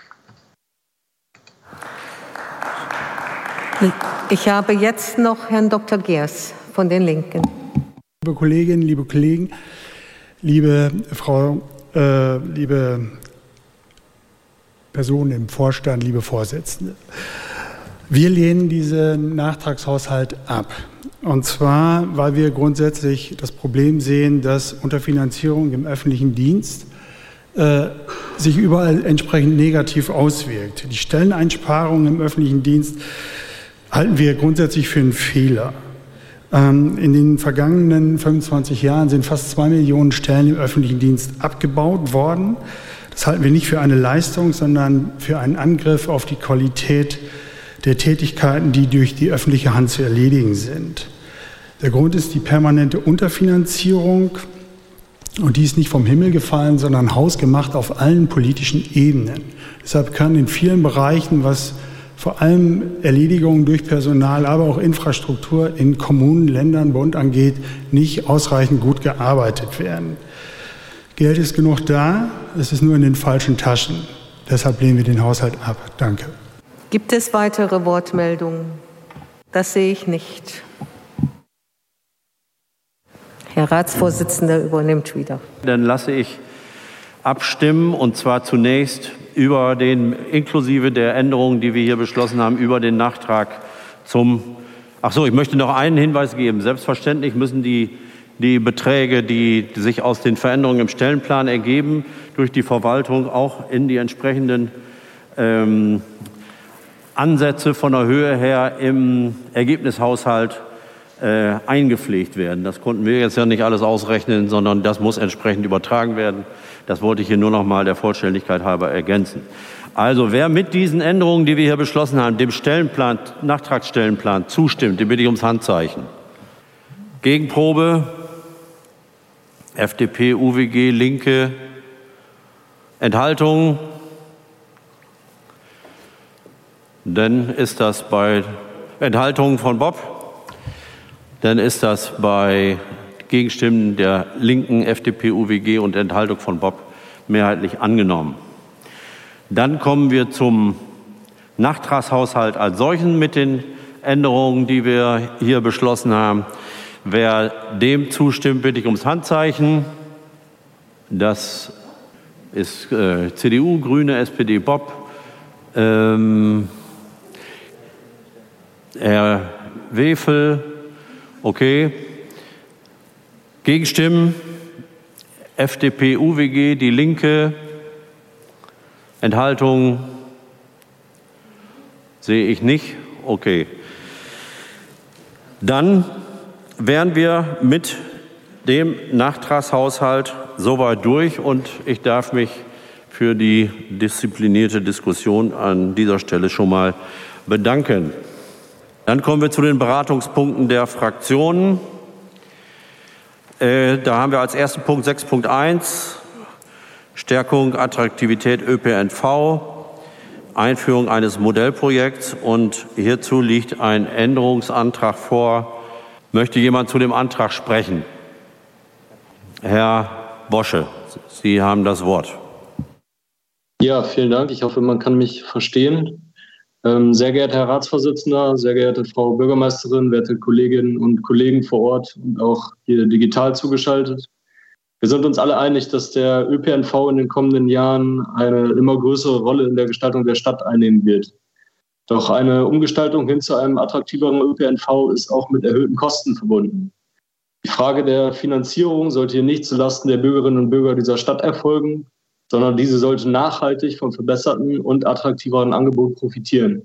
[SPEAKER 3] Ich habe jetzt noch Herrn Doktor Geers von den Linken.
[SPEAKER 12] Liebe Kolleginnen, liebe Kollegen, liebe Frau, äh, liebe Personen im Vorstand, liebe Vorsitzende. Wir lehnen diesen Nachtragshaushalt ab. Und zwar, weil wir grundsätzlich das Problem sehen, dass Unterfinanzierung im öffentlichen Dienst äh, sich überall entsprechend negativ auswirkt. Die Stelleneinsparungen im öffentlichen Dienst halten wir grundsätzlich für einen Fehler. Ähm, in den vergangenen fünfundzwanzig Jahren sind fast zwei Millionen Stellen im öffentlichen Dienst abgebaut worden. Das halten wir nicht für eine Leistung, sondern für einen Angriff auf die Qualität der Tätigkeiten, die durch die öffentliche Hand zu erledigen sind. Der Grund ist die permanente Unterfinanzierung. Und die ist nicht vom Himmel gefallen, sondern hausgemacht auf allen politischen Ebenen. Deshalb kann in vielen Bereichen, was vor allem Erledigungen durch Personal, aber auch Infrastruktur in Kommunen, Ländern, Bund angeht, nicht ausreichend gut gearbeitet werden. Geld ist genug da, es ist nur in den falschen Taschen. Deshalb lehnen wir den Haushalt ab. Danke.
[SPEAKER 3] Gibt es weitere Wortmeldungen? Das sehe ich nicht. Herr Ratsvorsitzender übernimmt wieder.
[SPEAKER 1] Dann lasse ich abstimmen, und zwar zunächst über den, inklusive der Änderungen, die wir hier beschlossen haben, über den Nachtrag zum. Ach so, ich möchte noch einen Hinweis geben. Selbstverständlich müssen die, die Beträge, die sich aus den Veränderungen im Stellenplan ergeben, durch die Verwaltung auch in die entsprechenden ähm, Ansätze von der Höhe her im Ergebnishaushalt äh, eingepflegt werden. Das konnten wir jetzt ja nicht alles ausrechnen, sondern das muss entsprechend übertragen werden. Das wollte ich hier nur noch mal der Vollständigkeit halber ergänzen. Also wer mit diesen Änderungen, die wir hier beschlossen haben, dem Stellenplan, Nachtragsstellenplan zustimmt, den bitte ich ums Handzeichen. Gegenprobe, F D P, U W G, Linke, Enthaltungen. Dann ist das bei Enthaltungen von Bob. Dann ist das bei Gegenstimmen der Linken, F D P, U W G und Enthaltung von Bob mehrheitlich angenommen. Dann kommen wir zum Nachtragshaushalt als solchen mit den Änderungen, die wir hier beschlossen haben. Wer dem zustimmt, bitte ich ums Handzeichen. Das ist äh, C D U, Grüne, S P D, Bob. Ähm, Herr Wefel, okay. Gegenstimmen, F D P, U W G, die Linke, Enthaltungen sehe ich nicht, okay. Dann wären wir mit dem Nachtragshaushalt soweit durch und ich darf mich für die disziplinierte Diskussion an dieser Stelle schon mal bedanken. Dann kommen wir zu den Beratungspunkten der Fraktionen. Äh, da haben wir als ersten Punkt sechs Punkt eins Stärkung Attraktivität Ö P N V, Einführung eines Modellprojekts, und hierzu liegt ein Änderungsantrag vor. Möchte jemand zu dem Antrag sprechen? Herr Bosche, Sie haben das Wort.
[SPEAKER 13] Ja, vielen Dank. Ich hoffe, man kann mich verstehen. Ähm, sehr geehrter Herr Ratsvorsitzender, sehr geehrte Frau Bürgermeisterin, werte Kolleginnen und Kollegen vor Ort und auch hier digital zugeschaltet. Wir sind uns alle einig, dass der Ö P N V in den kommenden Jahren eine immer größere Rolle in der Gestaltung der Stadt einnehmen wird. Doch eine Umgestaltung hin zu einem attraktiveren Ö P N V ist auch mit erhöhten Kosten verbunden. Die Frage der Finanzierung sollte hier nicht zulasten der Bürgerinnen und Bürger dieser Stadt erfolgen, sondern diese sollte nachhaltig vom verbesserten und attraktiveren Angebot profitieren.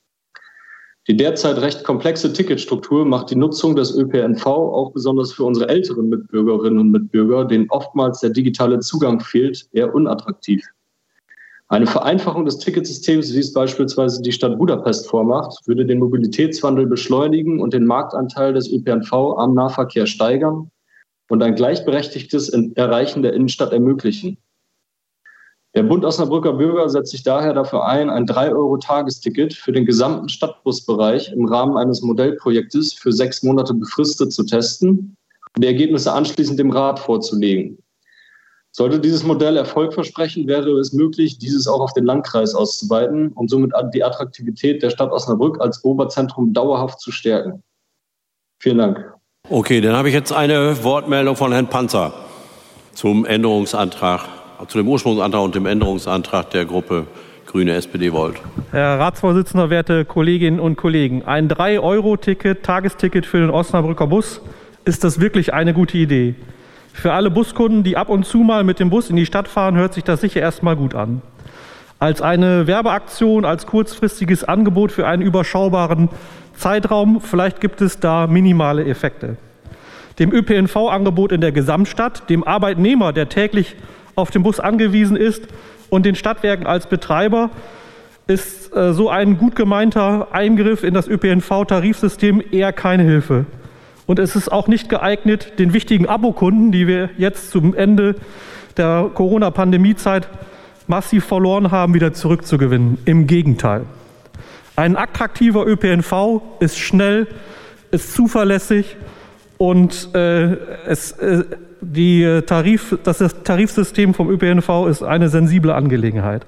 [SPEAKER 13] Die derzeit recht komplexe Ticketstruktur macht die Nutzung des Ö P N V auch besonders für unsere älteren Mitbürgerinnen und Mitbürger, denen oftmals der digitale Zugang fehlt, eher unattraktiv. Eine Vereinfachung des Ticketsystems, wie es beispielsweise die Stadt Budapest vormacht, würde den Mobilitätswandel beschleunigen und den Marktanteil des Ö P N V am Nahverkehr steigern und ein gleichberechtigtes Erreichen der Innenstadt ermöglichen. Der Bund Osnabrücker Bürger setzt sich daher dafür ein, ein drei Euro Tagesticket für den gesamten Stadtbusbereich im Rahmen eines Modellprojektes für sechs Monate befristet zu testen und die Ergebnisse anschließend dem Rat vorzulegen. Sollte dieses Modell Erfolg versprechen, wäre es möglich, dieses auch auf den Landkreis auszuweiten und somit die Attraktivität der Stadt Osnabrück als Oberzentrum dauerhaft zu stärken. Vielen Dank.
[SPEAKER 1] Okay, dann habe ich jetzt eine Wortmeldung von Herrn Panzer zum Änderungsantrag. Zu dem Ursprungsantrag und dem Änderungsantrag der Gruppe Grüne S P D Volt.
[SPEAKER 4] Herr Ratsvorsitzender, werte Kolleginnen und Kollegen, ein drei Euro Ticket, Tagesticket für den Osnabrücker Bus, ist das wirklich eine gute Idee? Für alle Buskunden, die ab und zu mal mit dem Bus in die Stadt fahren, hört sich das sicher erstmal gut an. Als eine Werbeaktion, als kurzfristiges Angebot für einen überschaubaren Zeitraum, vielleicht gibt es da minimale Effekte. Dem Ö P N V-Angebot in der Gesamtstadt, dem Arbeitnehmer, der täglich auf den Bus angewiesen ist, und den Stadtwerken als Betreiber ist äh, so ein gut gemeinter Eingriff in das Ö P N V-Tarifsystem eher keine Hilfe. Und es ist auch nicht geeignet, den wichtigen Abokunden, die wir jetzt zum Ende der Corona-Pandemie-Zeit massiv verloren haben, wieder zurückzugewinnen. Im Gegenteil. Ein attraktiver Ö P N V ist schnell, ist zuverlässig und äh, es äh, Die Tarif, das Tarifsystem vom Ö P N V ist eine sensible Angelegenheit.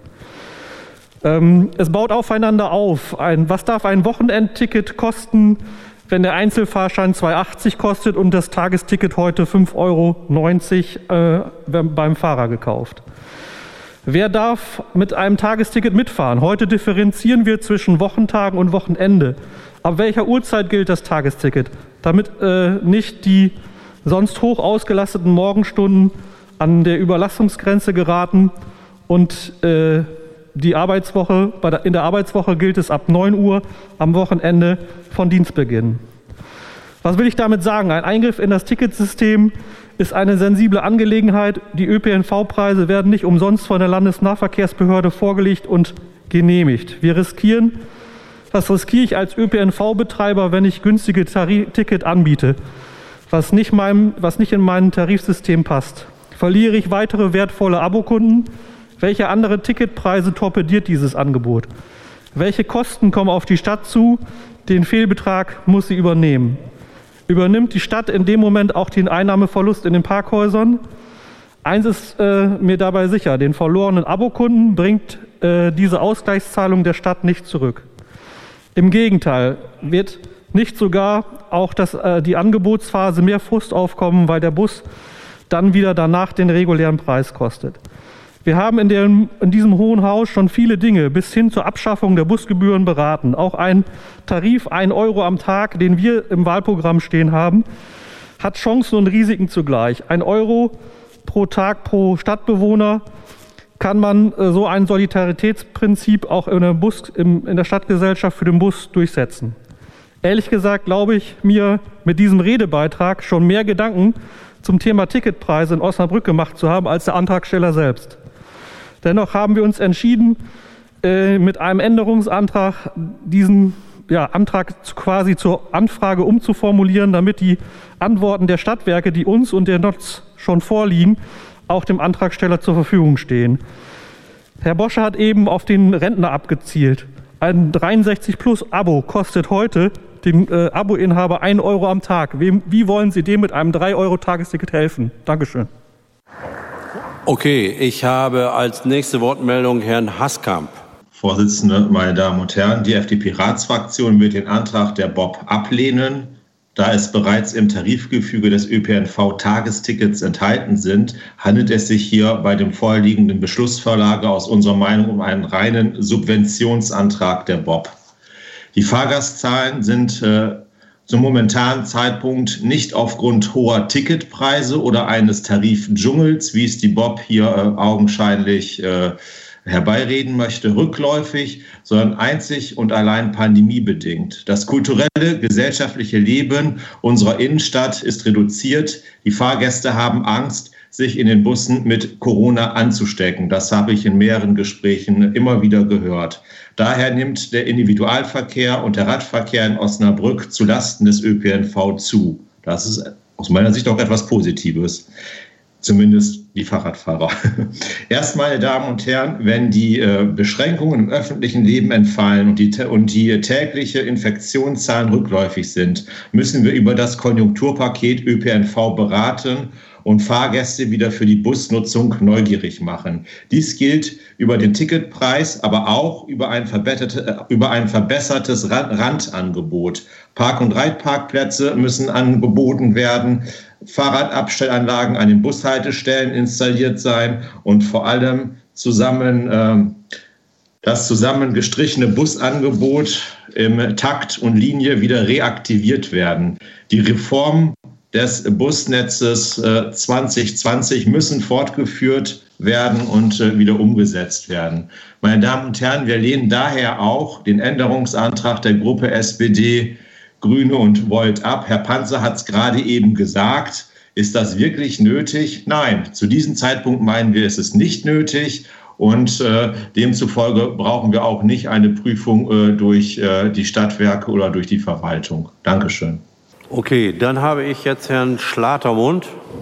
[SPEAKER 4] Ähm, es baut aufeinander auf. Ein, was darf ein Wochenendticket kosten, wenn der Einzelfahrschein zwei Euro achtzig kostet und das Tagesticket heute fünf Euro neunzig äh, beim Fahrer gekauft? Wer darf mit einem Tagesticket mitfahren? Heute differenzieren wir zwischen Wochentagen und Wochenende. Ab welcher Uhrzeit gilt das Tagesticket? Damit äh, nicht die sonst hoch ausgelasteten Morgenstunden an der Überlastungsgrenze geraten und äh, die Arbeitswoche, bei der, in der Arbeitswoche gilt es ab neun Uhr, am Wochenende von Dienstbeginn. Was will ich damit sagen? Ein Eingriff in das Ticketsystem ist eine sensible Angelegenheit. Die Ö P N V-Preise werden nicht umsonst von der Landesnahverkehrsbehörde vorgelegt und genehmigt. Wir riskieren, was riskiere ich als Ö P N V-Betreiber, wenn ich günstige Tarif- Ticket anbiete? Was nicht, meinem, was nicht in mein Tarifsystem passt. Verliere ich weitere wertvolle Abokunden? Welche andere Ticketpreise torpediert dieses Angebot? Welche Kosten kommen auf die Stadt zu? Den Fehlbetrag muss sie übernehmen. Übernimmt die Stadt in dem Moment auch den Einnahmeverlust in den Parkhäusern? Eins ist äh, mir dabei sicher, den verlorenen Abokunden bringt äh, diese Ausgleichszahlung der Stadt nicht zurück. Im Gegenteil, wird nicht sogar auch das, äh, die Angebotsphase mehr Frust aufkommen, weil der Bus dann wieder danach den regulären Preis kostet. Wir haben in, dem, in diesem Hohen Haus schon viele Dinge bis hin zur Abschaffung der Busgebühren beraten. Auch ein Tarif, ein Euro am Tag, den wir im Wahlprogramm stehen haben, hat Chancen und Risiken zugleich. Ein Euro pro Tag pro Stadtbewohner kann man äh, so ein Solidaritätsprinzip auch in der, Bus, im, in der Stadtgesellschaft für den Bus durchsetzen. Ehrlich gesagt glaube ich mir mit diesem Redebeitrag schon mehr Gedanken zum Thema Ticketpreise in Osnabrück gemacht zu haben als der Antragsteller selbst. Dennoch haben wir uns entschieden, äh, mit einem Änderungsantrag diesen ja, Antrag zu, quasi zur Anfrage umzuformulieren, damit die Antworten der Stadtwerke, die uns und der N O Z schon vorliegen, auch dem Antragsteller zur Verfügung stehen. Herr Bosche hat eben auf den Rentner abgezielt. Ein dreiundsechzig Plus Abo kostet heute dem äh, Abo-Inhaber ein Euro am Tag. Wem, wie wollen Sie dem mit einem drei Euro Tagesticket helfen? Dankeschön.
[SPEAKER 1] Okay, ich habe als nächste Wortmeldung Herrn Haskamp.
[SPEAKER 14] Vorsitzende, meine Damen und Herren, die F D P-Ratsfraktion wird den Antrag der B O P ablehnen. Da es bereits im Tarifgefüge des Ö P N V-Tagestickets enthalten sind, handelt es sich hier bei dem vorliegenden Beschlussvorlage aus unserer Meinung um einen reinen Subventionsantrag der B O P. Die Fahrgastzahlen sind äh, zum momentanen Zeitpunkt nicht aufgrund hoher Ticketpreise oder eines Tarifdschungels, wie es die B O P hier äh, augenscheinlich äh, herbeireden möchte, rückläufig, sondern einzig und allein pandemiebedingt. Das kulturelle, gesellschaftliche Leben unserer Innenstadt ist reduziert. Die Fahrgäste haben Angst, sich in den Bussen mit Corona anzustecken. Das habe ich in mehreren Gesprächen immer wieder gehört. Daher nimmt der Individualverkehr und der Radverkehr in Osnabrück zulasten des Ö P N V zu. Das ist aus meiner Sicht auch etwas Positives. Zumindest die Fahrradfahrer. Erst, meine Damen und Herren, wenn die äh, Beschränkungen im öffentlichen Leben entfallen und die, und die tägliche Infektionszahlen rückläufig sind, müssen wir über das Konjunkturpaket Ö P N V beraten und Fahrgäste wieder für die Busnutzung neugierig machen. Dies gilt über den Ticketpreis, aber auch über ein, über ein verbessertes Randangebot. Park- und Reitparkplätze müssen angeboten werden, Fahrradabstellanlagen an den Bushaltestellen installiert sein und vor allem zusammen äh, das zusammengestrichene Busangebot im Takt und Linie wieder reaktiviert werden. Die Reformen des Busnetzes äh, zwanzig zwanzig müssen fortgeführt werden und äh, wieder umgesetzt werden. Meine Damen und Herren, wir lehnen daher auch den Änderungsantrag der Gruppe S P D, Grüne und Volt ab. Herr Panzer hat es gerade eben gesagt. Ist das wirklich nötig? Nein, zu diesem Zeitpunkt meinen wir, es ist nicht nötig. Und äh, demzufolge brauchen wir auch nicht eine Prüfung äh, durch äh, die Stadtwerke oder durch die Verwaltung. Dankeschön.
[SPEAKER 1] Okay, dann habe ich jetzt Herrn Schlatermund.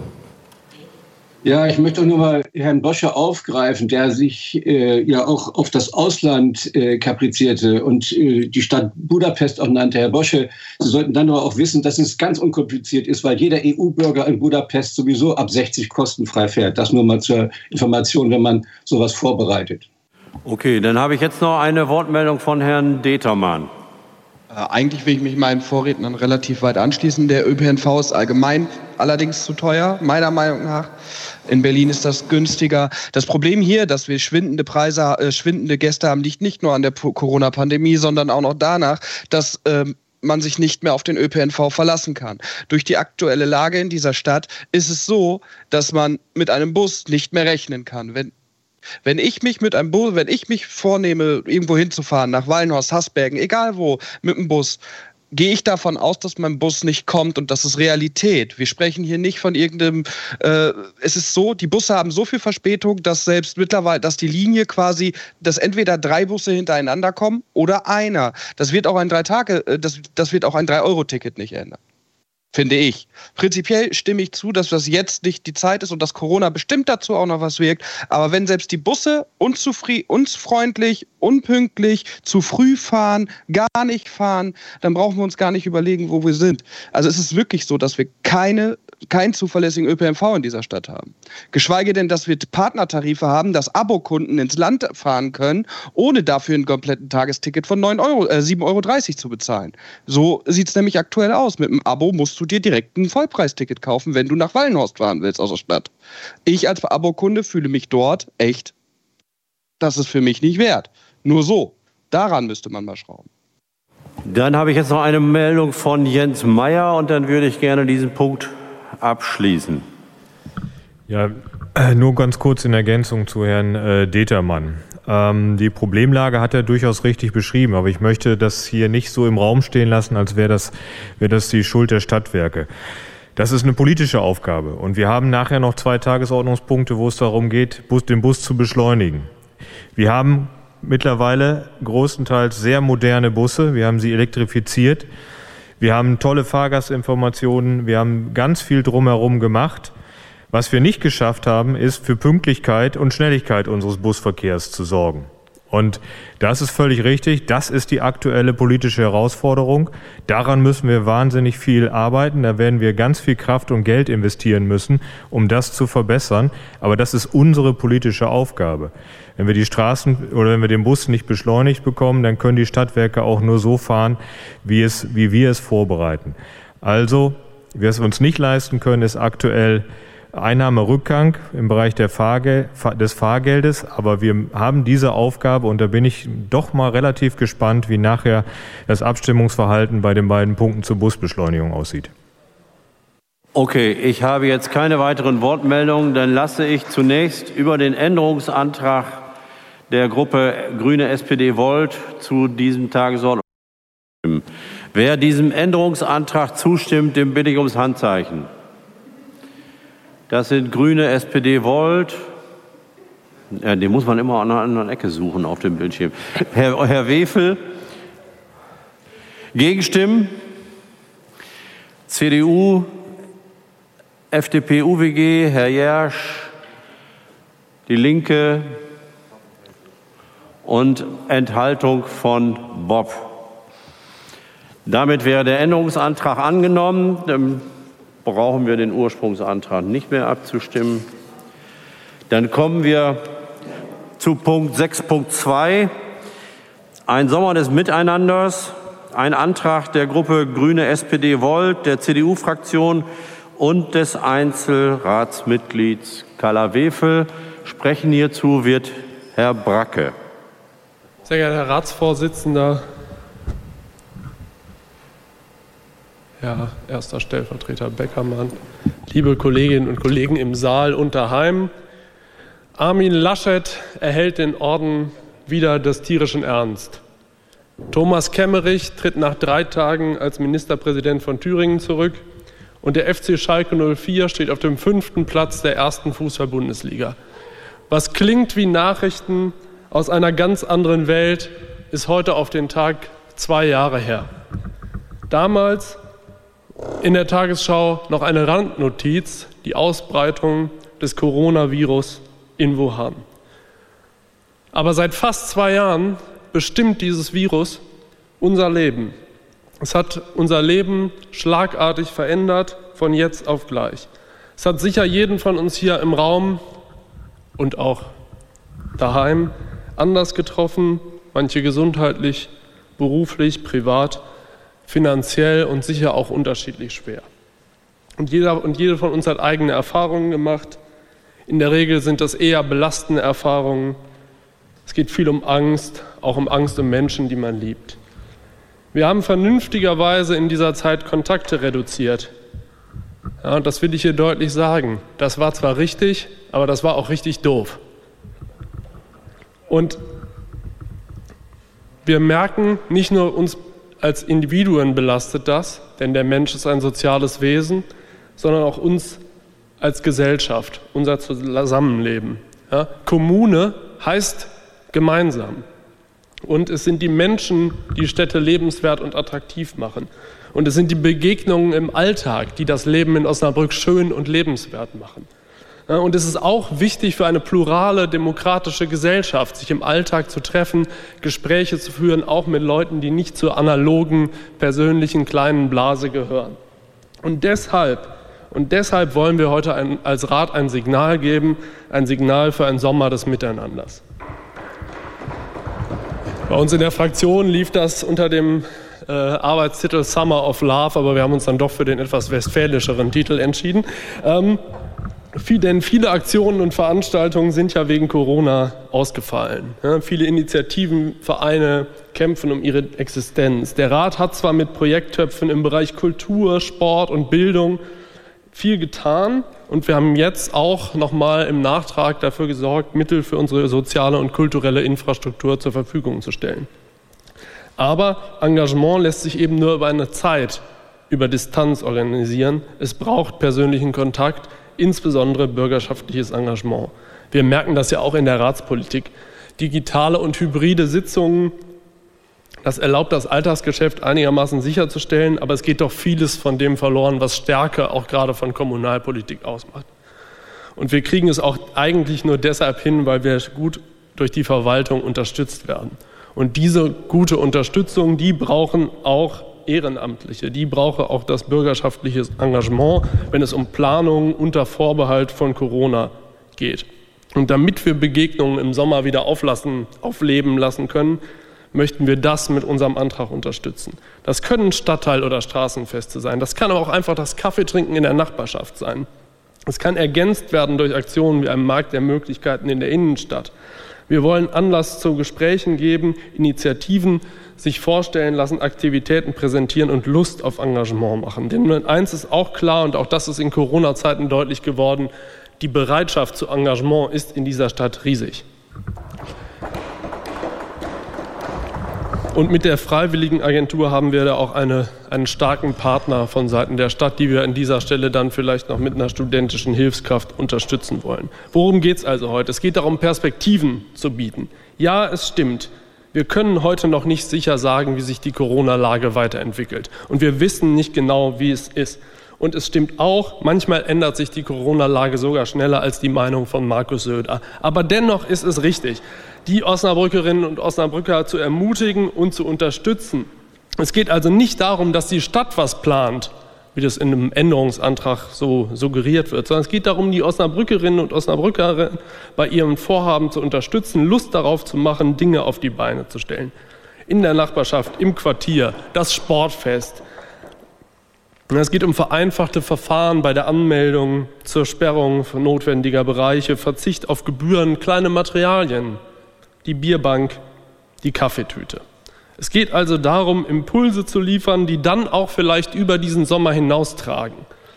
[SPEAKER 15] Ja, ich möchte auch nur mal Herrn Bosche aufgreifen, der sich äh, ja auch auf das Ausland äh, kaprizierte und äh, die Stadt Budapest auch nannte. Herr Bosche, Sie sollten dann aber auch wissen, dass es ganz unkompliziert ist, weil jeder E U-Bürger in Budapest sowieso ab sechzig kostenfrei fährt. Das nur mal zur Information, wenn man sowas vorbereitet.
[SPEAKER 1] Okay, dann habe ich jetzt noch eine Wortmeldung von Herrn Determann.
[SPEAKER 9] Eigentlich will ich mich meinen Vorrednern relativ weit anschließen. Der Ö P N V ist allgemein allerdings zu teuer, meiner Meinung nach. In Berlin ist das günstiger. Das Problem hier, dass wir schwindende Preise, äh, schwindende Gäste haben, liegt nicht nur an der Corona-Pandemie, sondern auch noch danach, dass ähm, man sich nicht mehr auf den Ö P N V verlassen kann. Durch die aktuelle Lage in dieser Stadt ist es so, dass man mit einem Bus nicht mehr rechnen kann. Wenn Wenn ich mich mit einem Bus, wenn ich mich vornehme, irgendwo hinzufahren, nach Wallenhorst, Hasbergen, egal wo, mit dem Bus, gehe ich davon aus, dass mein Bus nicht kommt und das ist Realität. Wir sprechen hier nicht von irgendeinem, äh, es ist so, die Busse haben so viel Verspätung, dass selbst mittlerweile, dass die Linie quasi, dass entweder drei Busse hintereinander kommen oder einer. Das wird auch ein drei Tage, das, das wird auch ein drei Euro Ticket nicht ändern. Finde ich. Prinzipiell stimme ich zu, dass das jetzt nicht die Zeit ist und dass Corona bestimmt dazu auch noch was wirkt. Aber wenn selbst die Busse unfreundlich, unpünktlich, zu früh fahren, gar nicht fahren, dann brauchen wir uns gar nicht überlegen, wo wir sind. Also es ist wirklich so, dass wir keine, keinen zuverlässigen Ö P N V in dieser Stadt haben. Geschweige denn, dass wir Partnertarife haben, dass Abokunden ins Land fahren können, ohne dafür ein kompletten Tagesticket von neun Euro, äh, sieben Euro dreißig zu bezahlen. So sieht es nämlich aktuell aus. Mit einem Abo musst du dir direkt ein Vollpreisticket kaufen, wenn du nach Wallenhorst fahren willst aus der Stadt. Ich als Abokunde fühle mich dort echt, das ist für mich nicht wert. Nur so. Daran müsste man mal schrauben.
[SPEAKER 1] Dann habe ich jetzt noch eine Meldung von Jens Meyer und dann würde ich gerne diesen Punkt abschließen.
[SPEAKER 16] Ja, nur ganz kurz in Ergänzung zu Herrn äh, Determann. Ähm, die Problemlage hat er durchaus richtig beschrieben, aber ich möchte das hier nicht so im Raum stehen lassen, als wäre das, wäre das die Schuld der Stadtwerke. Das ist eine politische Aufgabe und wir haben nachher noch zwei Tagesordnungspunkte, wo es darum geht, Bus, den Bus zu beschleunigen. Wir haben mittlerweile großenteils sehr moderne Busse, wir haben sie elektrifiziert, wir haben tolle Fahrgastinformationen, wir haben ganz viel drumherum gemacht. Was wir nicht geschafft haben, ist für Pünktlichkeit und Schnelligkeit unseres Busverkehrs zu sorgen. Und das ist völlig richtig. Das ist die aktuelle politische Herausforderung. Daran müssen wir wahnsinnig viel arbeiten. Da werden wir ganz viel Kraft und Geld investieren müssen, um das zu verbessern. Aber das ist unsere politische Aufgabe. Wenn wir die Straßen oder wenn wir den Bus nicht beschleunigt bekommen, dann können die Stadtwerke auch nur so fahren, wie es, wie wir es vorbereiten. Also, wir es uns nicht leisten können, ist aktuell Einnahmerückgang im Bereich der Fahrgel- des Fahrgeldes. Aber wir haben diese Aufgabe und da bin ich doch mal relativ gespannt, wie nachher das Abstimmungsverhalten bei den beiden Punkten zur Busbeschleunigung aussieht.
[SPEAKER 1] Okay, ich habe jetzt keine weiteren Wortmeldungen. Dann lasse ich zunächst über den Änderungsantrag der Gruppe Grüne S P D Volt zu diesem Tagesordnungspunkt stimmen. Wer diesem Änderungsantrag zustimmt, dem bitte ich ums Handzeichen. Das sind Grüne S P D Volt. Ja, den muss man immer an einer anderen Ecke suchen auf dem Bildschirm. Herr, Herr Wefel. Gegenstimmen? C D U, F D P, U W G, Herr Jersch, die Linke und Enthaltung von Bob. Damit wäre der Änderungsantrag angenommen. Dann brauchen wir den Ursprungsantrag nicht mehr abzustimmen. Dann kommen wir zu Punkt sechs Punkt zwei. Ein Sommer des Miteinanders. Ein Antrag der Gruppe Grüne S P D Volt, der C D U-Fraktion und des Einzelratsmitglieds Carla Wefel. Sprechen hierzu wird Herr Bracke.
[SPEAKER 17] Sehr geehrter Herr Ratsvorsitzender, Herr erster Stellvertreter Beckermann, liebe Kolleginnen und Kollegen im Saal und daheim. Armin Laschet erhält den Orden wieder des tierischen Ernst. Thomas Kemmerich tritt nach drei Tagen als Ministerpräsident von Thüringen zurück und der F C Schalke null vier steht auf dem fünften Platz der ersten Fußball-Bundesliga. Was klingt wie Nachrichten aus einer ganz anderen Welt, ist heute auf den Tag zwei Jahre her. Damals in der Tagesschau noch eine Randnotiz, die Ausbreitung des Coronavirus in Wuhan. Aber seit fast zwei Jahren bestimmt dieses Virus unser Leben. Es hat unser Leben schlagartig verändert, von jetzt auf gleich. Es hat sicher jeden von uns hier im Raum und auch daheim anders getroffen, manche gesundheitlich, beruflich, privat, finanziell und sicher auch unterschiedlich schwer. Und jeder und jede von uns hat eigene Erfahrungen gemacht. In der Regel sind das eher belastende Erfahrungen. Es geht viel um Angst, auch um Angst um Menschen, die man liebt. Wir haben vernünftigerweise in dieser Zeit Kontakte reduziert. Ja, und das will ich hier deutlich sagen. Das war zwar richtig, aber das war auch richtig doof. Und wir merken, nicht nur uns als Individuen belastet das, denn der Mensch ist ein soziales Wesen, sondern auch uns als Gesellschaft, unser Zusammenleben. Ja, Kommune heißt gemeinsam. Und es sind die Menschen, die Städte lebenswert und attraktiv machen. Und es sind die Begegnungen im Alltag, die das Leben in Osnabrück schön und lebenswert machen. Ja, und es ist auch wichtig für eine plurale, demokratische Gesellschaft, sich im Alltag zu treffen, Gespräche zu führen, auch mit Leuten, die nicht zur analogen, persönlichen, kleinen Blase gehören. Und deshalb, und deshalb wollen wir heute ein, als Rat ein Signal geben, ein Signal für einen Sommer des Miteinanders. Bei uns in der Fraktion lief das unter dem äh, Arbeitstitel Summer of Love, aber wir haben uns dann doch für den etwas westfälischeren Titel entschieden. Ähm, viel, denn viele Aktionen und Veranstaltungen sind ja wegen Corona ausgefallen. Ja, viele Initiativen, Vereine kämpfen um ihre Existenz. Der Rat hat zwar mit Projekttöpfen im Bereich Kultur, Sport und Bildung viel getan und wir haben jetzt auch nochmal im Nachtrag dafür gesorgt, Mittel für unsere soziale und kulturelle Infrastruktur zur Verfügung zu stellen. Aber Engagement lässt sich eben nur über eine Zeit, über Distanz organisieren. Es braucht persönlichen Kontakt, insbesondere bürgerschaftliches Engagement. Wir merken das ja auch in der Ratspolitik. Digitale und hybride Sitzungen, das erlaubt das Alltagsgeschäft einigermaßen sicherzustellen, aber es geht doch vieles von dem verloren, was Stärke auch gerade von Kommunalpolitik ausmacht. Und wir kriegen es auch eigentlich nur deshalb hin, weil wir gut durch die Verwaltung unterstützt werden. Und diese gute Unterstützung, die brauchen auch Ehrenamtliche, die brauchen auch das bürgerschaftliche Engagement, wenn es um Planungen unter Vorbehalt von Corona geht. Und damit wir Begegnungen im Sommer wieder auflassen, aufleben lassen können, möchten wir das mit unserem Antrag unterstützen. Das können Stadtteil- oder Straßenfeste sein. Das kann aber auch einfach das Kaffeetrinken in der Nachbarschaft sein. Es kann ergänzt werden durch Aktionen wie einen Markt der Möglichkeiten in der Innenstadt. Wir wollen Anlass zu Gesprächen geben, Initiativen sich vorstellen lassen, Aktivitäten präsentieren und Lust auf Engagement machen. Denn eins ist auch klar, und auch das ist in Corona-Zeiten deutlich geworden, die Bereitschaft zu Engagement ist in dieser Stadt riesig. Und mit der Freiwilligenagentur haben wir da auch eine, einen starken Partner von Seiten der Stadt, die wir an dieser Stelle dann vielleicht noch mit einer studentischen Hilfskraft unterstützen wollen. Worum geht es also heute? Es geht darum, Perspektiven zu bieten. Ja, es stimmt. Wir können heute noch nicht sicher sagen, wie sich die Corona-Lage weiterentwickelt. Und wir wissen nicht genau, wie es ist. Und es stimmt auch, manchmal ändert sich die Corona-Lage sogar schneller als die Meinung von Markus Söder. Aber dennoch ist es richtig, die Osnabrückerinnen und Osnabrücker zu ermutigen und zu unterstützen. Es geht also nicht darum, dass die Stadt was plant, wie das in einem Änderungsantrag so suggeriert wird, sondern es geht darum, die Osnabrückerinnen und Osnabrücker bei ihrem Vorhaben zu unterstützen, Lust darauf zu machen, Dinge auf die Beine zu stellen. In der Nachbarschaft, im Quartier, das Sportfest. Es geht um vereinfachte Verfahren bei der Anmeldung zur Sperrung notwendiger Bereiche, Verzicht auf Gebühren, kleine Materialien, die Bierbank, die Kaffeetüte. Es geht also darum, Impulse zu liefern, die dann auch vielleicht über diesen Sommer hinaustragen.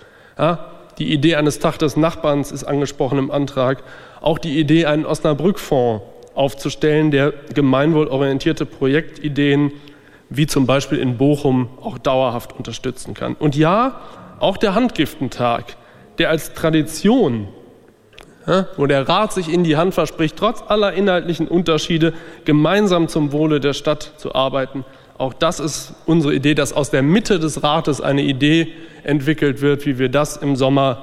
[SPEAKER 17] Ja, die Idee eines Tag des Nachbarns ist angesprochen im Antrag. Auch die Idee, einen Osnabrück-Fonds aufzustellen, der gemeinwohlorientierte Projektideen wie zum Beispiel in Bochum auch dauerhaft unterstützen kann. Und ja, auch der Handgiftentag, der als Tradition, ja, wo der Rat sich in die Hand verspricht, trotz aller inhaltlichen Unterschiede gemeinsam zum Wohle der Stadt zu arbeiten. Auch das ist unsere Idee, dass aus der Mitte des Rates eine Idee entwickelt wird, wie wir das im Sommer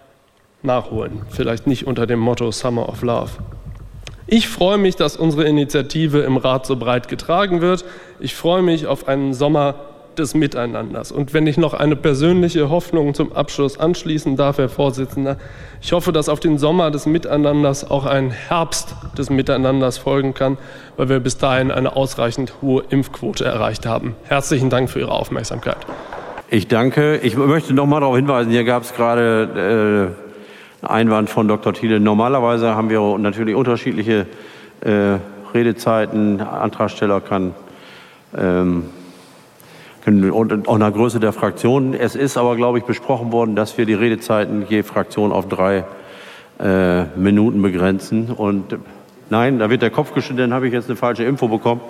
[SPEAKER 17] nachholen. Vielleicht nicht unter dem Motto Summer of Love. Ich freue mich, dass unsere Initiative im Rat so breit getragen wird. Ich freue mich auf einen Sommer des Miteinanders. Und wenn ich noch eine persönliche Hoffnung zum Abschluss anschließen darf, Herr Vorsitzender, ich hoffe, dass auf den Sommer des Miteinanders auch ein Herbst des Miteinanders folgen kann, weil wir bis dahin eine ausreichend hohe Impfquote erreicht haben. Herzlichen Dank für Ihre Aufmerksamkeit.
[SPEAKER 1] Ich danke. Ich möchte noch mal darauf hinweisen, hier gab es gerade äh, Einwand von Doktor Thiele. Normalerweise haben wir natürlich unterschiedliche äh, Redezeiten. Antragsteller kann ähm, können, und auch nach Größe der Fraktionen. Es ist aber, glaube ich, besprochen worden, dass wir die Redezeiten je Fraktion auf drei äh, Minuten begrenzen. Und nein, da wird der Kopf geschüttelt, dann habe ich jetzt eine falsche Info bekommen.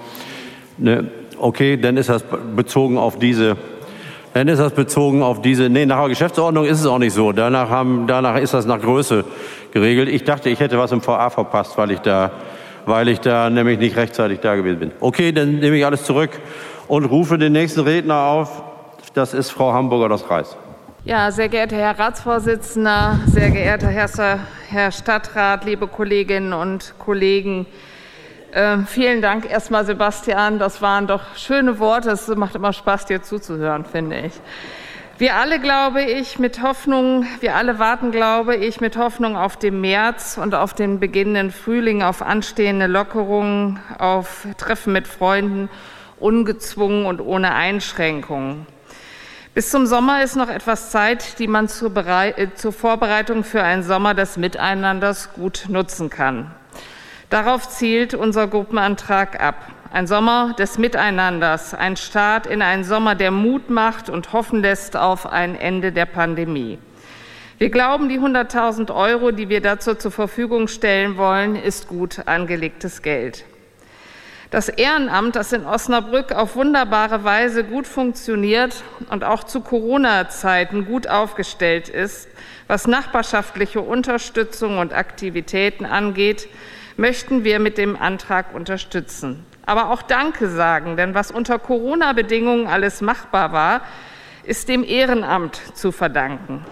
[SPEAKER 1] Ne, okay, dann ist das bezogen auf diese Dann ist das bezogen auf diese, nee, nach der Geschäftsordnung ist es auch nicht so. Danach haben, danach ist das nach Größe geregelt. Ich dachte, ich hätte was im V A verpasst, weil ich da, weil ich da nämlich nicht rechtzeitig da gewesen bin. Okay, dann nehme ich alles zurück und rufe den nächsten Redner auf. Das ist Frau Hamburger, das Reis.
[SPEAKER 8] Ja, sehr geehrter Herr Ratsvorsitzender, sehr geehrter Herr, Herr Stadtrat, liebe Kolleginnen und Kollegen. Äh, vielen Dank erstmal, Sebastian. Das waren doch schöne Worte. Es macht immer Spaß, dir zuzuhören, finde ich. Wir alle, glaube ich, mit Hoffnung, wir alle warten, glaube ich, mit Hoffnung auf den März und auf den beginnenden Frühling, auf anstehende Lockerungen, auf Treffen mit Freunden, ungezwungen und ohne Einschränkungen. Bis zum Sommer ist noch etwas Zeit, die man zur, Berei- äh, zur Vorbereitung für einen Sommer des Miteinanders gut nutzen kann. Darauf zielt unser Gruppenantrag ab. Ein Sommer des Miteinanders, ein Start in einen Sommer, der Mut macht und hoffen lässt auf ein Ende der Pandemie. Wir glauben, die hunderttausend Euro, die wir dazu zur Verfügung stellen wollen, ist gut angelegtes Geld. Das Ehrenamt, das in Osnabrück auf wunderbare Weise gut funktioniert und auch zu Corona-Zeiten gut aufgestellt ist, was nachbarschaftliche Unterstützung und Aktivitäten angeht, möchten wir mit dem Antrag unterstützen. Aber auch Danke sagen, denn was unter Corona-Bedingungen alles machbar war, ist dem Ehrenamt zu verdanken.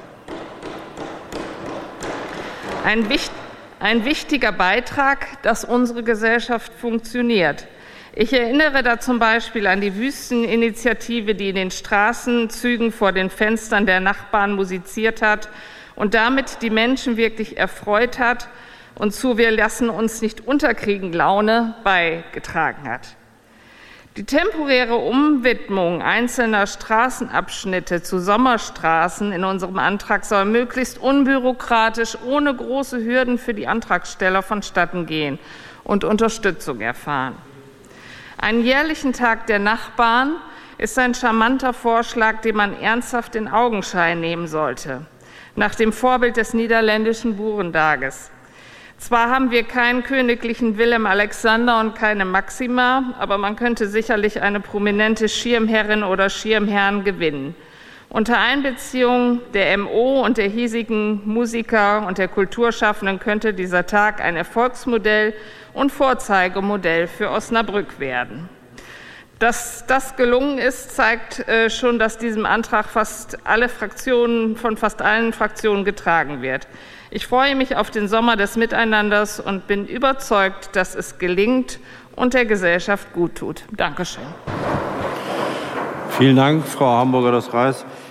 [SPEAKER 8] Ein, wichtig, ein wichtiger Beitrag, dass unsere Gesellschaft funktioniert. Ich erinnere da zum Beispiel an die Wüsteninitiative, die in den Straßenzügen vor den Fenstern der Nachbarn musiziert hat und damit die Menschen wirklich erfreut hat und zu "Wir lassen uns nicht unterkriegen" Laune beigetragen hat. Die temporäre Umwidmung einzelner Straßenabschnitte zu Sommerstraßen in unserem Antrag soll möglichst unbürokratisch, ohne große Hürden für die Antragsteller vonstatten gehen und Unterstützung erfahren. Einen jährlichen Tag der Nachbarn ist ein charmanter Vorschlag, den man ernsthaft in Augenschein nehmen sollte, nach dem Vorbild des niederländischen Burendages. Zwar haben wir keinen königlichen Willem Alexander und keine Maxima, aber man könnte sicherlich eine prominente Schirmherrin oder Schirmherrn gewinnen. Unter Einbeziehung der M O und der hiesigen Musiker und der Kulturschaffenden könnte dieser Tag ein Erfolgsmodell und Vorzeigemodell für Osnabrück werden. Dass das gelungen ist, zeigt äh, schon, dass diesem Antrag fast alle Fraktionen, von fast allen Fraktionen getragen wird. Ich freue mich auf den Sommer des Miteinanders und bin überzeugt, dass es gelingt und der Gesellschaft gut tut. Dankeschön.
[SPEAKER 1] Vielen Dank, Frau Hamburger-Das Reis.